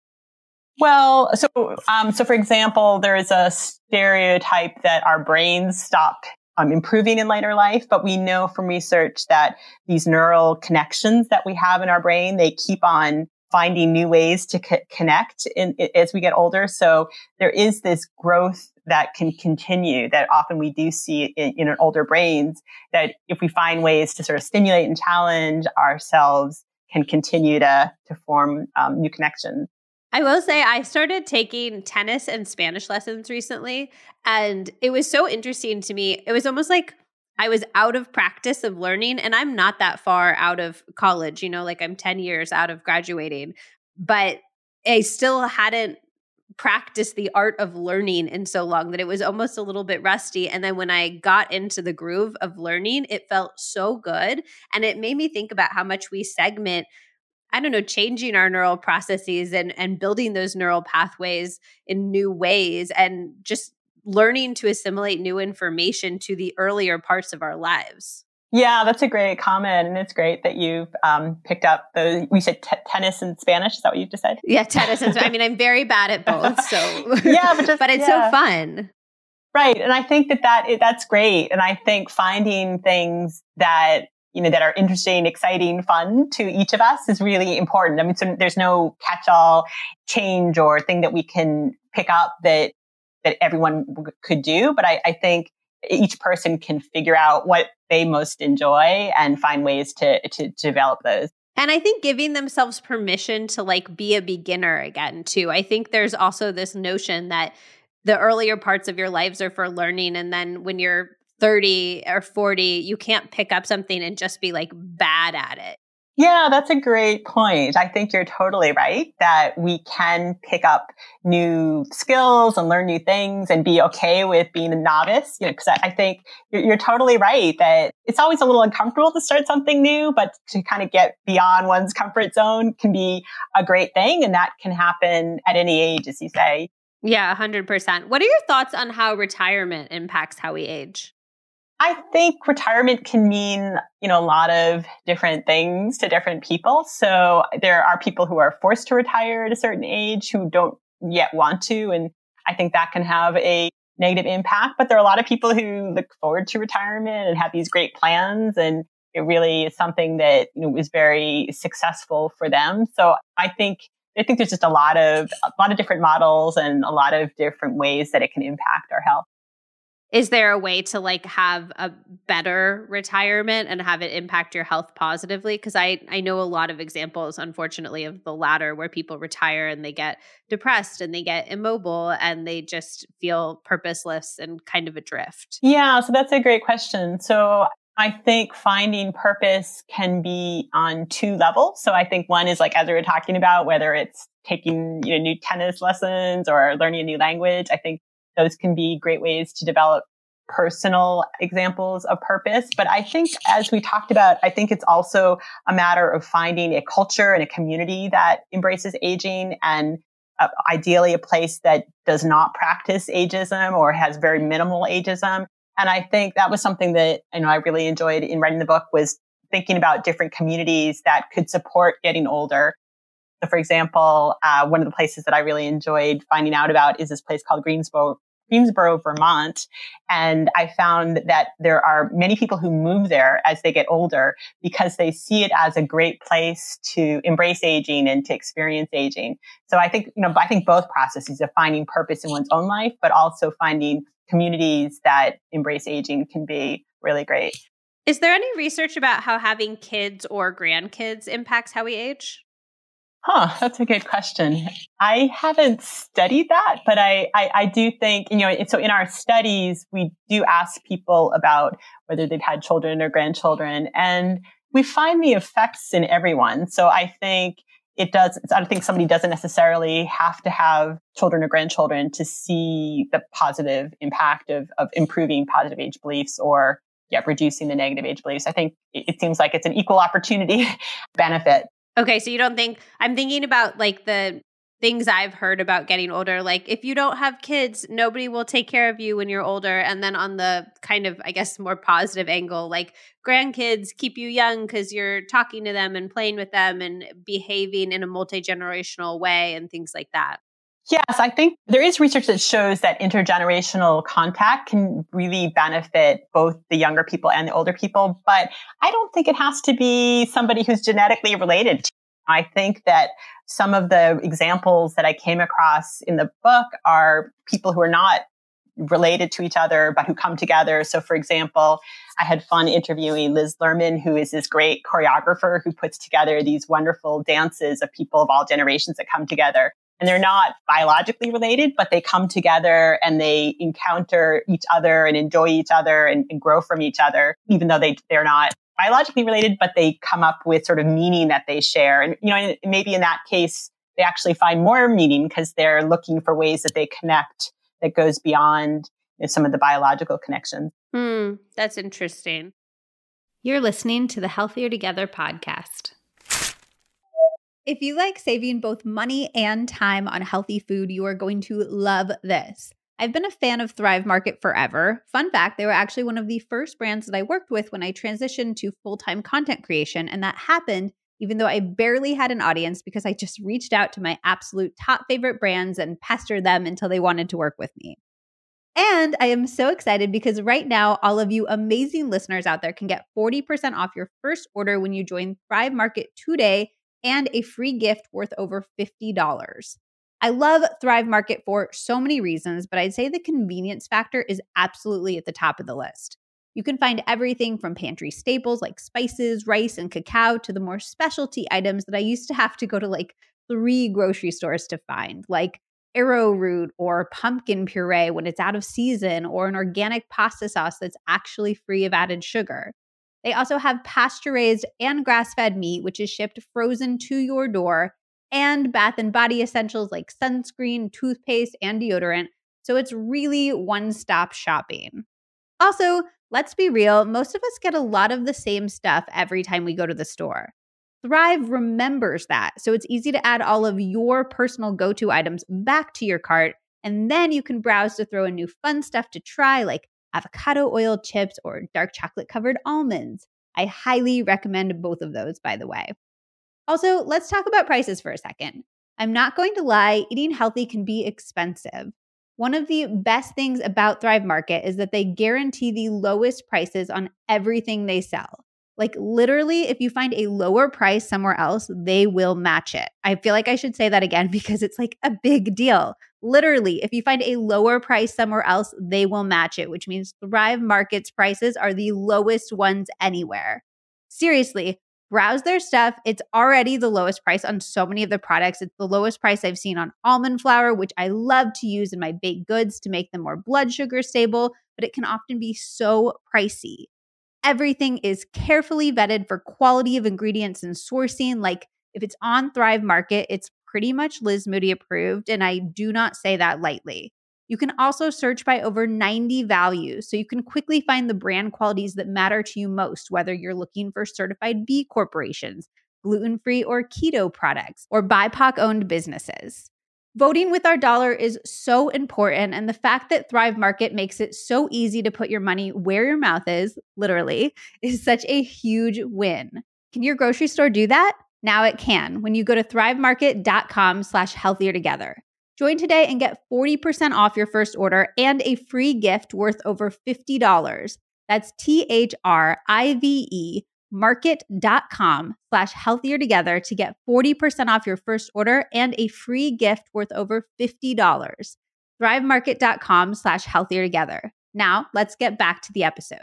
Well, so for example, there is a stereotype that our brains stop improving in later life, but we know from research that these neural connections that we have in our brain, they keep on finding new ways to connect as we get older. So there is this growth that can continue that often we do see in older brains, that if we find ways to sort of stimulate and challenge ourselves, can continue to form new connections. I will say I started taking tennis and Spanish lessons recently, and it was so interesting to me. It was almost like I was out of practice of learning, and I'm not that far out of college, like I'm 10 years out of graduating, but I still hadn't practiced the art of learning in so long that it was almost a little bit rusty. And then when I got into the groove of learning, it felt so good. And it made me think about how much we segment, I don't know, changing our neural processes and building those neural pathways in new ways and just learning to assimilate new information to the earlier parts of our lives. Yeah, that's a great comment. And it's great that you've picked up we said tennis and Spanish. Is that what you just said? Yeah, tennis and Spanish. I mean, I'm very bad at both. So yeah, but it's so fun. Right. And I think that's great. And I think finding things that that are interesting, exciting, fun to each of us is really important. I mean, so there's no catch-all change or thing that we can pick up that everyone could do. But I think each person can figure out what they most enjoy and find ways to develop those. And I think giving themselves permission to be a beginner again too. I think there's also this notion that the earlier parts of your lives are for learning. And then when you're 30 or 40, you can't pick up something and just be bad at it. Yeah, that's a great point. I think you're totally right that we can pick up new skills and learn new things and be okay with being a novice, because I think you're totally right that it's always a little uncomfortable to start something new, but to kind of get beyond one's comfort zone can be a great thing. And that can happen at any age, as you say. Yeah, 100%. What are your thoughts on how retirement impacts how we age? I think retirement can mean, a lot of different things to different people. So there are people who are forced to retire at a certain age who don't yet want to. And I think that can have a negative impact. But there are a lot of people who look forward to retirement and have these great plans. And it really is something that, is very successful for them. So I think there's just a lot of different models and a lot of different ways that it can impact our health. Is there a way to have a better retirement and have it impact your health positively? Because I know a lot of examples, unfortunately, of the latter where people retire and they get depressed and they get immobile and they just feel purposeless and kind of adrift. Yeah, so that's a great question. So I think finding purpose can be on two levels. So I think one is as we were talking about, whether it's taking new tennis lessons or learning a new language. I think those can be great ways to develop personal examples of purpose. But I think, as we talked about, I think it's also a matter of finding a culture and a community that embraces aging and ideally a place that does not practice ageism or has very minimal ageism. And I think that was something that, I really enjoyed in writing the book, was thinking about different communities that could support getting older. So, for example, one of the places that I really enjoyed finding out about is this place called Greensboro, Vermont. And I found that there are many people who move there as they get older because they see it as a great place to embrace aging and to experience aging. So I think both processes of finding purpose in one's own life, but also finding communities that embrace aging can be really great. Is there any research about how having kids or grandkids impacts how we age? That's a good question. I haven't studied that, but I do think, so in our studies, we do ask people about whether they've had children or grandchildren, and we find the effects in everyone. So I think I think somebody doesn't necessarily have to have children or grandchildren to see the positive impact of improving positive age beliefs or reducing the negative age beliefs. I think it seems like it's an equal opportunity benefit. Okay, so you don't think, I'm thinking about like the things I've heard about getting older, like if you don't have kids, nobody will take care of you when you're older. And then on the kind of, I guess, more positive angle, like grandkids keep you young because you're talking to them and playing with them and behaving in a multi-generational way and things like that. Yes, I think there is research that shows that intergenerational contact can really benefit both the younger people and the older people, but I don't think it has to be somebody who's genetically related to. I think that some of the examples that I came across in the book are people who are not related to each other, but who come together. So for example, I had fun interviewing Liz Lerman, who is this great choreographer who puts together these wonderful dances of people of all generations that come together. And they're not biologically related, but they come together and they encounter each other and enjoy each other and grow from each other, even though they're not biologically related, but they come up with sort of meaning that they share. And, maybe in that case, they actually find more meaning because they're looking for ways that they connect that goes beyond some of the biological connections. That's interesting. You're listening to the Healthier Together podcast. If you like saving both money and time on healthy food, you are going to love this. I've been a fan of Thrive Market forever. Fun fact, they were actually one of the first brands that I worked with when I transitioned to full-time content creation, and that happened even though I barely had an audience because I just reached out to my absolute top favorite brands and pestered them until they wanted to work with me. And I am so excited because right now, all of you amazing listeners out there can get 40% off your first order when you join Thrive Market today and a free gift worth over $50. I love Thrive Market for so many reasons, but I'd say the convenience factor is absolutely at the top of the list. You can find everything from pantry staples like spices, rice, and cacao to the more specialty items that I used to have to go to like 3 grocery stores to find, like arrowroot or pumpkin puree when it's out of season, or an organic pasta sauce that's actually free of added sugar. They also have pasture-raised and grass-fed meat, which is shipped frozen to your door, and bath and body essentials like sunscreen, toothpaste, and deodorant. So it's really one-stop shopping. Also, let's be real, most of us get a lot of the same stuff every time we go to the store. Thrive remembers that, so it's easy to add all of your personal go-to items back to your cart, and then you can browse to throw in new fun stuff to try, like avocado oil chips or dark chocolate covered almonds. I highly recommend both of those, by the way. Also, let's talk about prices for a second. I'm not going to lie, eating healthy can be expensive. One of the best things about Thrive Market is that they guarantee the lowest prices on everything they sell. Like literally, if you find a lower price somewhere else, they will match it. I feel like I should say that again because it's like a big deal. Literally, if you find a lower price somewhere else, they will match it, which means Thrive Market's prices are the lowest ones anywhere. Seriously, browse their stuff. It's already the lowest price on so many of the products. It's the lowest price I've seen on almond flour, which I love to use in my baked goods to make them more blood sugar stable, but it can often be so pricey. Everything is carefully vetted for quality of ingredients and sourcing. Like if it's on Thrive Market, it's pretty much Liz Moody approved, and I do not say that lightly. You can also search by over 90 values, so you can quickly find the brand qualities that matter to you most, whether you're looking for certified B corporations, gluten-free or keto products, or BIPOC-owned businesses. Voting with our dollar is so important, and the fact that Thrive Market makes it so easy to put your money where your mouth is, literally, is such a huge win. Can your grocery store do that? Now it can when you go to thrivemarket.com/healthiertogether. Join today and get 40% off your first order and a free gift worth over $50. That's THRIVE market.com/healthiertogether to get 40% off your first order and a free gift worth over $50. thrivemarket.com/healthiertogether. Now let's get back to the episode.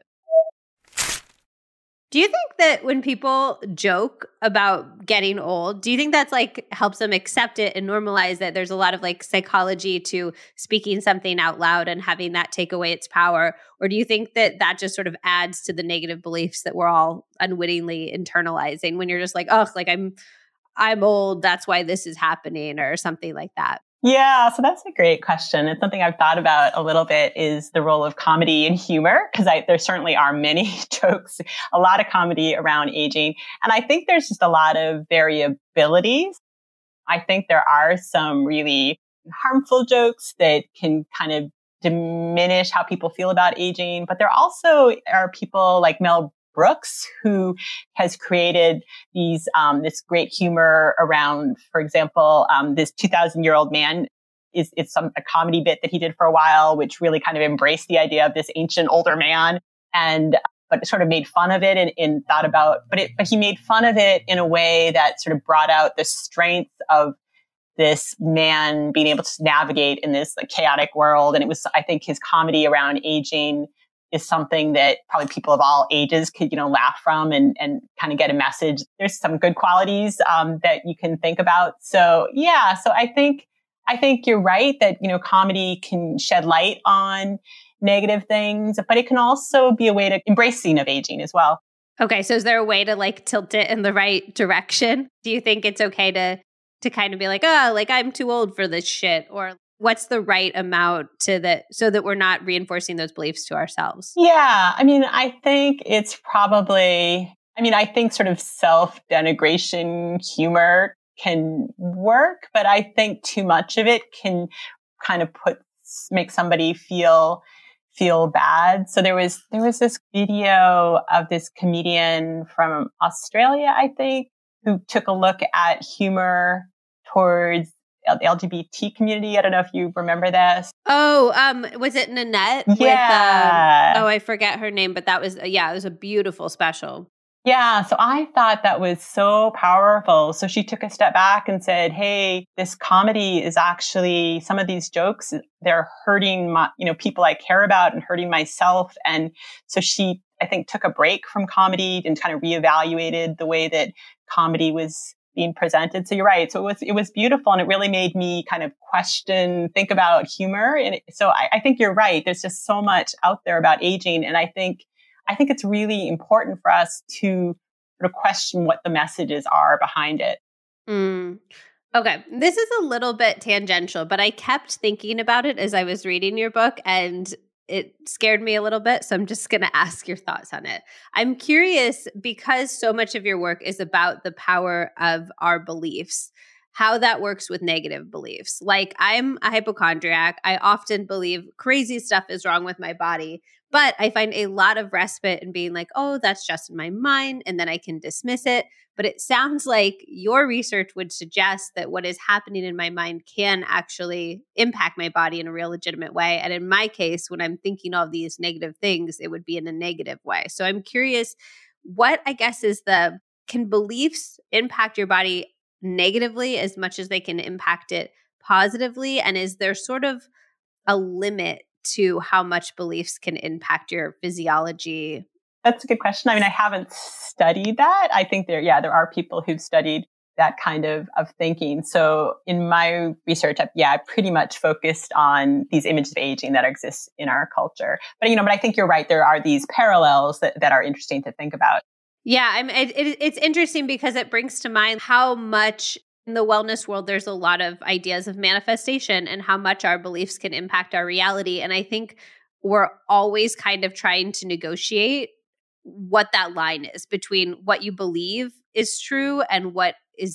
Do you think that when people joke about getting old, do you think that's like helps them accept it and normalize it? There's a lot of like psychology to speaking something out loud and having that take away its power. Or do you think that that just sort of adds to the negative beliefs that we're all unwittingly internalizing when you're just like, oh, like I'm old, that's why this is happening or something like that? Yeah, so that's a great question. It's something I've thought about a little bit is the role of comedy and humor, because there certainly are many jokes, a lot of comedy around aging. And I think there's just a lot of variabilities. I think there are some really harmful jokes that can kind of diminish how people feel about aging. But there also are people like Mel Brooks, who has created these this great humor around, for example, this 2,000-year-old man is a comedy bit that he did for a while, which really kind of embraced the idea of this ancient older man, and but sort of made fun of it and thought about, but he made fun of it in a way that sort of brought out the strength of this man being able to navigate in this like chaotic world. And it was, I think, his comedy around aging is something that probably people of all ages could, laugh from and kind of get a message. There's some good qualities that you can think about. So yeah, so I think you're right that, comedy can shed light on negative things, but it can also be a way to embracing of aging as well. Okay. So is there a way to like tilt it in the right direction? Do you think it's okay to kind of be like, oh, like I'm too old for this shit? Or what's the right amount to that so that we're not reinforcing those beliefs to ourselves? Yeah. I mean, I think it's probably, I think sort of self-denigration humor can work, but I think too much of it can kind of make somebody feel bad. So there was this video of this comedian from Australia, I think, who took a look at humor towards the LGBT community. I don't know if you remember this. Oh, was it Nanette? Yeah. With, I forget her name, but that was, it was a beautiful special. Yeah. So I thought that was so powerful. So she took a step back and said, hey, this comedy is actually, some of these jokes, they're hurting my, people I care about and hurting myself. And so she, I think, took a break from comedy and kind of reevaluated the way that comedy was being presented. So you're right. So it was beautiful. And it really made me kind of think about humor. And so I think you're right. There's just so much out there about aging. And I think it's really important for us to sort of question what the messages are behind it. Okay. This is a little bit tangential, but I kept thinking about it as I was reading your book and it scared me a little bit. So I'm just going to ask your thoughts on it. I'm curious because so much of your work is about the power of our beliefs, how that works with negative beliefs. Like I'm a hypochondriac. I often believe crazy stuff is wrong with my body, but I find a lot of respite in being like, oh, that's just in my mind. And then I can dismiss it. But it sounds like your research would suggest that what is happening in my mind can actually impact my body in a real legitimate way. And in my case, when I'm thinking all of these negative things, it would be in a negative way. So I'm curious, what I guess is can beliefs impact your body negatively as much as they can impact it positively? And is there sort of a limit to how much beliefs can impact your physiology? That's a good question. I haven't studied that. I think there are people who've studied that kind of thinking. So in my research, I pretty much focused on these images of aging that exist in our culture. But, but I think you're right. There are these parallels that are interesting to think about. Yeah, it's interesting because it brings to mind how much in the wellness world, there's a lot of ideas of manifestation and how much our beliefs can impact our reality. And I think we're always kind of trying to negotiate what that line is between what you believe is true and what is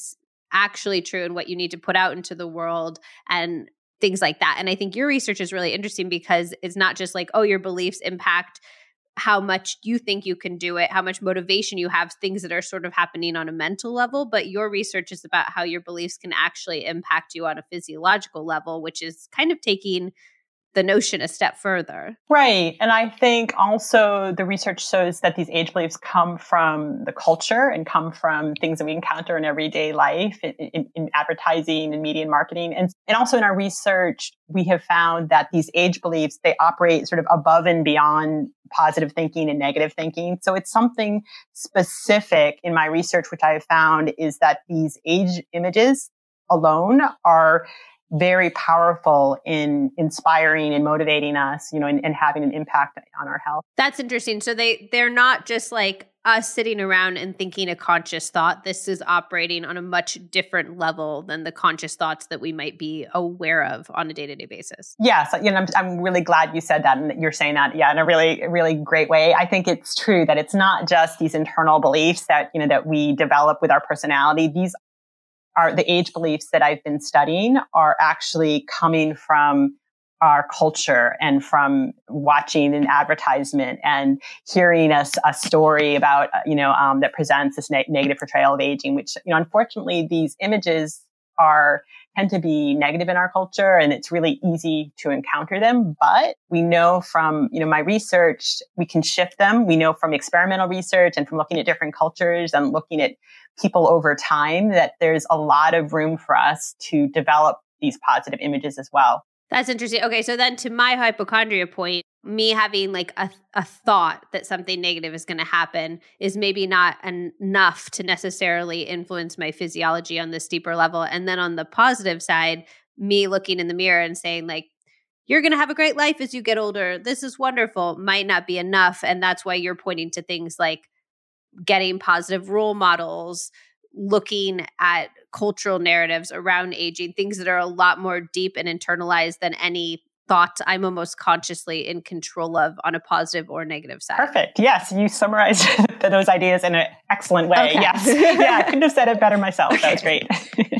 actually true and what you need to put out into the world and things like that. And I think your research is really interesting because it's not just like, oh, your beliefs impact how much you think you can do it, how much motivation you have, things that are sort of happening on a mental level, but your research is about how your beliefs can actually impact you on a physiological level, which is kind of taking the notion a step further. Right. And I think also the research shows that these age beliefs come from the culture and come from things that we encounter in everyday life, in advertising and media and marketing. And also in our research, we have found that these age beliefs, they operate sort of above and beyond positive thinking and negative thinking. So it's something specific in my research, which I have found is that these age images alone are very powerful in inspiring and motivating us, and having an impact on our health. That's interesting. So they're not just like us sitting around and thinking a conscious thought. This is operating on a much different level than the conscious thoughts that we might be aware of on a day-to-day basis. Yes, I'm really glad you said that and that you're saying that, in a really, really great way. I think it's true that it's not just these internal beliefs that, that we develop with our personality. These are the age beliefs that I've been studying are actually coming from our culture and from watching an advertisement and hearing a story about, that presents this negative portrayal of aging, which, unfortunately, these images tend to be negative in our culture and it's really easy to encounter them. But we know from, my research, we can shift them. We know from experimental research and from looking at different cultures and looking at people over time that there's a lot of room for us to develop these positive images as well. That's interesting. Okay, so then to my hypochondria point, me having like a thought that something negative is going to happen is maybe not enough to necessarily influence my physiology on this deeper level. And then on the positive side, me looking in the mirror and saying like, you're going to have a great life as you get older. This is wonderful, might not be enough. And that's why you're pointing to things like getting positive role models, looking at cultural narratives around aging, things that are a lot more deep and internalized than any thought I'm almost consciously in control of on a positive or negative side. Perfect. Yes, you summarized those ideas in an excellent way. Okay. Yes. Yeah, I couldn't have said it better myself. Okay. That was great.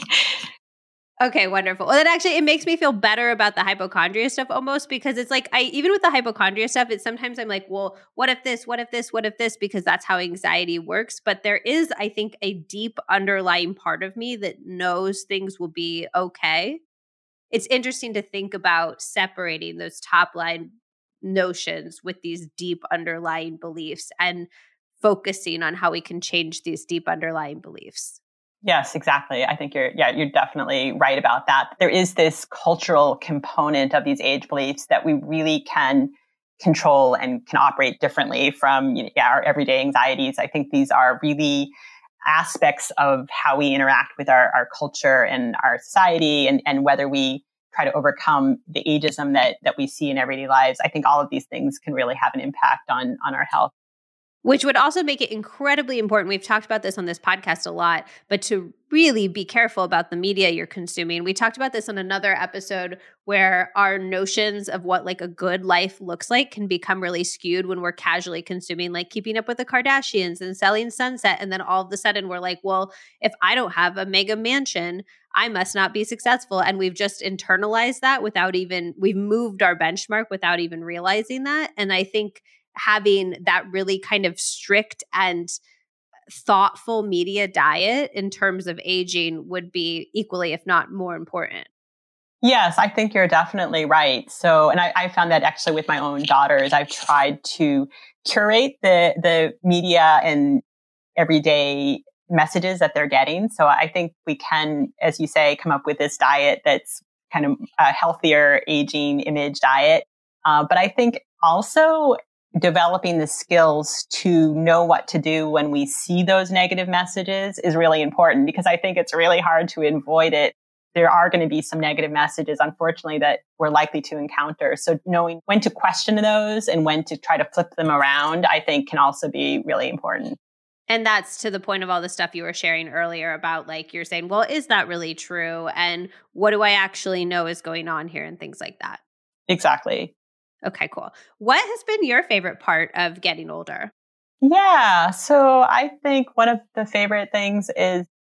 Okay, wonderful. Well, it makes me feel better about the hypochondria stuff almost because it's like even with the hypochondria stuff, it's sometimes I'm like, well, what if this, what if this, what if this, because that's how anxiety works. But there is, I think, a deep underlying part of me that knows things will be okay. It's interesting to think about separating those top line notions with these deep underlying beliefs and focusing on how we can change these deep underlying beliefs. Yes, exactly. I think you're definitely right about that. There is this cultural component of these age beliefs that we really can control and can operate differently from our everyday anxieties. I think these are really aspects of how we interact with our culture and our society and whether we try to overcome the ageism that we see in everyday lives. I think all of these things can really have an impact on our health. Which would also make it incredibly important. We've talked about this on this podcast a lot, but to really be careful about the media you're consuming. We talked about this on another episode where our notions of what like a good life looks like can become really skewed when we're casually consuming, like Keeping Up with the Kardashians and Selling Sunset. And then all of a sudden we're like, well, if I don't have a mega mansion, I must not be successful. And we've just internalized that we've moved our benchmark without even realizing that. And I think having that really kind of strict and thoughtful media diet in terms of aging would be equally, if not more important. Yes, I think you're definitely right. So, and I found that actually with my own daughters, I've tried to curate the media and everyday messages that they're getting. So I think we can, as you say, come up with this diet that's kind of a healthier aging image diet. But I think also developing the skills to know what to do when we see those negative messages is really important because I think it's really hard to avoid it. There are going to be some negative messages, unfortunately, that we're likely to encounter. So knowing when to question those and when to try to flip them around, I think can also be really important. And that's to the point of all the stuff you were sharing earlier about like, you're saying, well, is that really true? And what do I actually know is going on here and things like that? Exactly. Okay, cool. What has been your favorite part of getting older? Yeah. So I think one of the favorite things is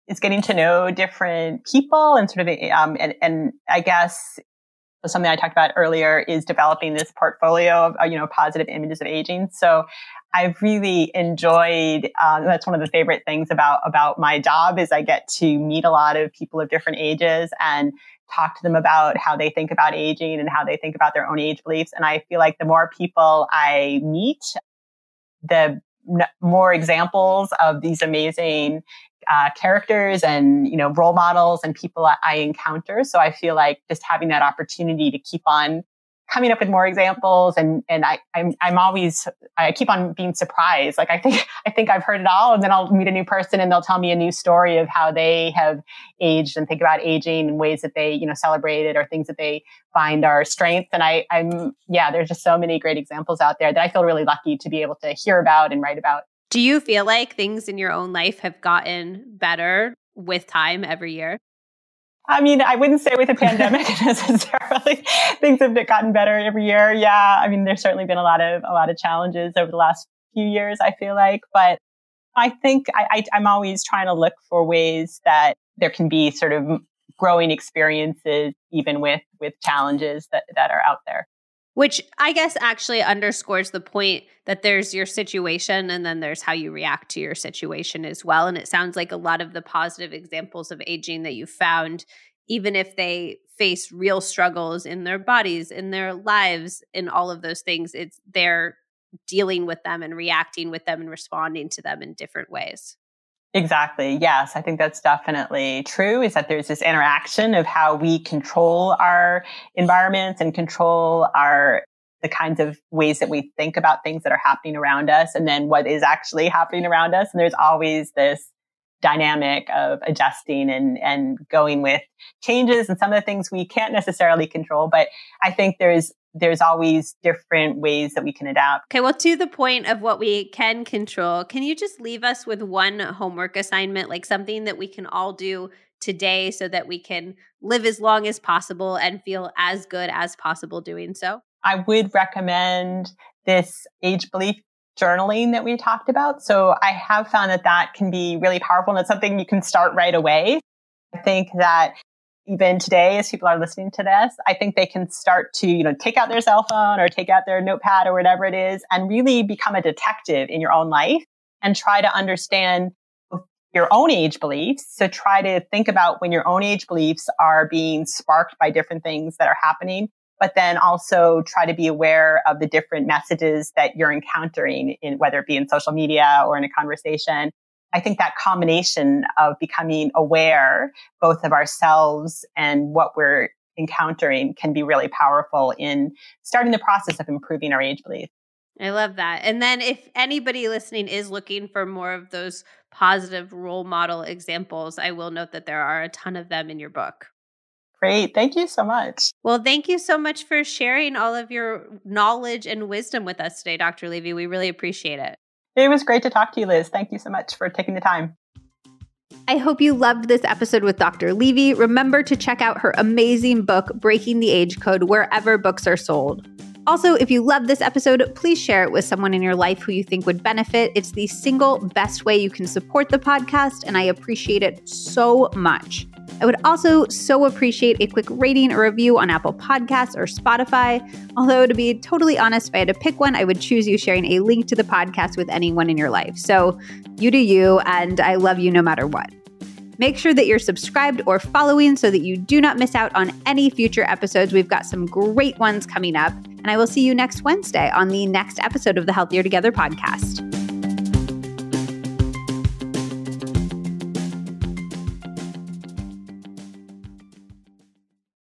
is getting to know different people and sort of, and I guess something I talked about earlier is developing this portfolio of, positive images of aging. So I've really enjoyed, that's one of the favorite things about my job is I get to meet a lot of people of different ages and talk to them about how they think about aging and how they think about their own age beliefs. And I feel like the more people I meet, the more examples of these amazing characters and, role models and people I encounter. So I feel like just having that opportunity to keep on coming up with more examples, and I keep on being surprised. Like I think I've heard it all, and then I'll meet a new person and they'll tell me a new story of how they have aged and think about aging in ways that they, celebrate it or things that they find are strengths. And there's just so many great examples out there that I feel really lucky to be able to hear about and write about. Do you feel like things in your own life have gotten better with time every year? I mean, I wouldn't say with a pandemic necessarily. Things have gotten better every year. Yeah. I mean, there's certainly been a lot of challenges over the last few years, I feel like, but I think I'm always trying to look for ways that there can be sort of growing experiences, even with challenges that are out there. Which I guess actually underscores the point that there's your situation and then there's how you react to your situation as well. And it sounds like a lot of the positive examples of aging that you found, even if they face real struggles in their bodies, in their lives, in all of those things, they're dealing with them and reacting with them and responding to them in different ways. Exactly. Yes. I think that's definitely true, is that there's this interaction of how we control our environments and control the kinds of ways that we think about things that are happening around us, and then what is actually happening around us. And there's always this dynamic of adjusting and going with changes and some of the things we can't necessarily control. But I think there's always different ways that we can adapt. Okay, well, to the point of what we can control, can you just leave us with one homework assignment, like something that we can all do today so that we can live as long as possible and feel as good as possible doing so? I would recommend this age belief journaling that we talked about. So I have found that can be really powerful, and it's something you can start right away. I think that even today, as people are listening to this, I think they can start to, take out their cell phone or take out their notepad or whatever it is and really become a detective in your own life and try to understand your own age beliefs. So try to think about when your own age beliefs are being sparked by different things that are happening, but then also try to be aware of the different messages that you're encountering, in whether it be in social media or in a conversation. I think that combination of becoming aware both of ourselves and what we're encountering can be really powerful in starting the process of improving our age belief. I love that. And then if anybody listening is looking for more of those positive role model examples, I will note that there are a ton of them in your book. Great. Thank you so much. Well, thank you so much for sharing all of your knowledge and wisdom with us today, Dr. Levy. We really appreciate it. It was great to talk to you, Liz. Thank you so much for taking the time. I hope you loved this episode with Dr. Levy. Remember to check out her amazing book, Breaking the Age Code, wherever books are sold. Also, if you love this episode, please share it with someone in your life who you think would benefit. It's the single best way you can support the podcast, and I appreciate it so much. I would also so appreciate a quick rating or review on Apple Podcasts or Spotify. Although, to be totally honest, if I had to pick one, I would choose you sharing a link to the podcast with anyone in your life. So you do you, and I love you no matter what. Make sure that you're subscribed or following so that you do not miss out on any future episodes. We've got some great ones coming up, and I will see you next Wednesday on the next episode of the Healthier Together podcast.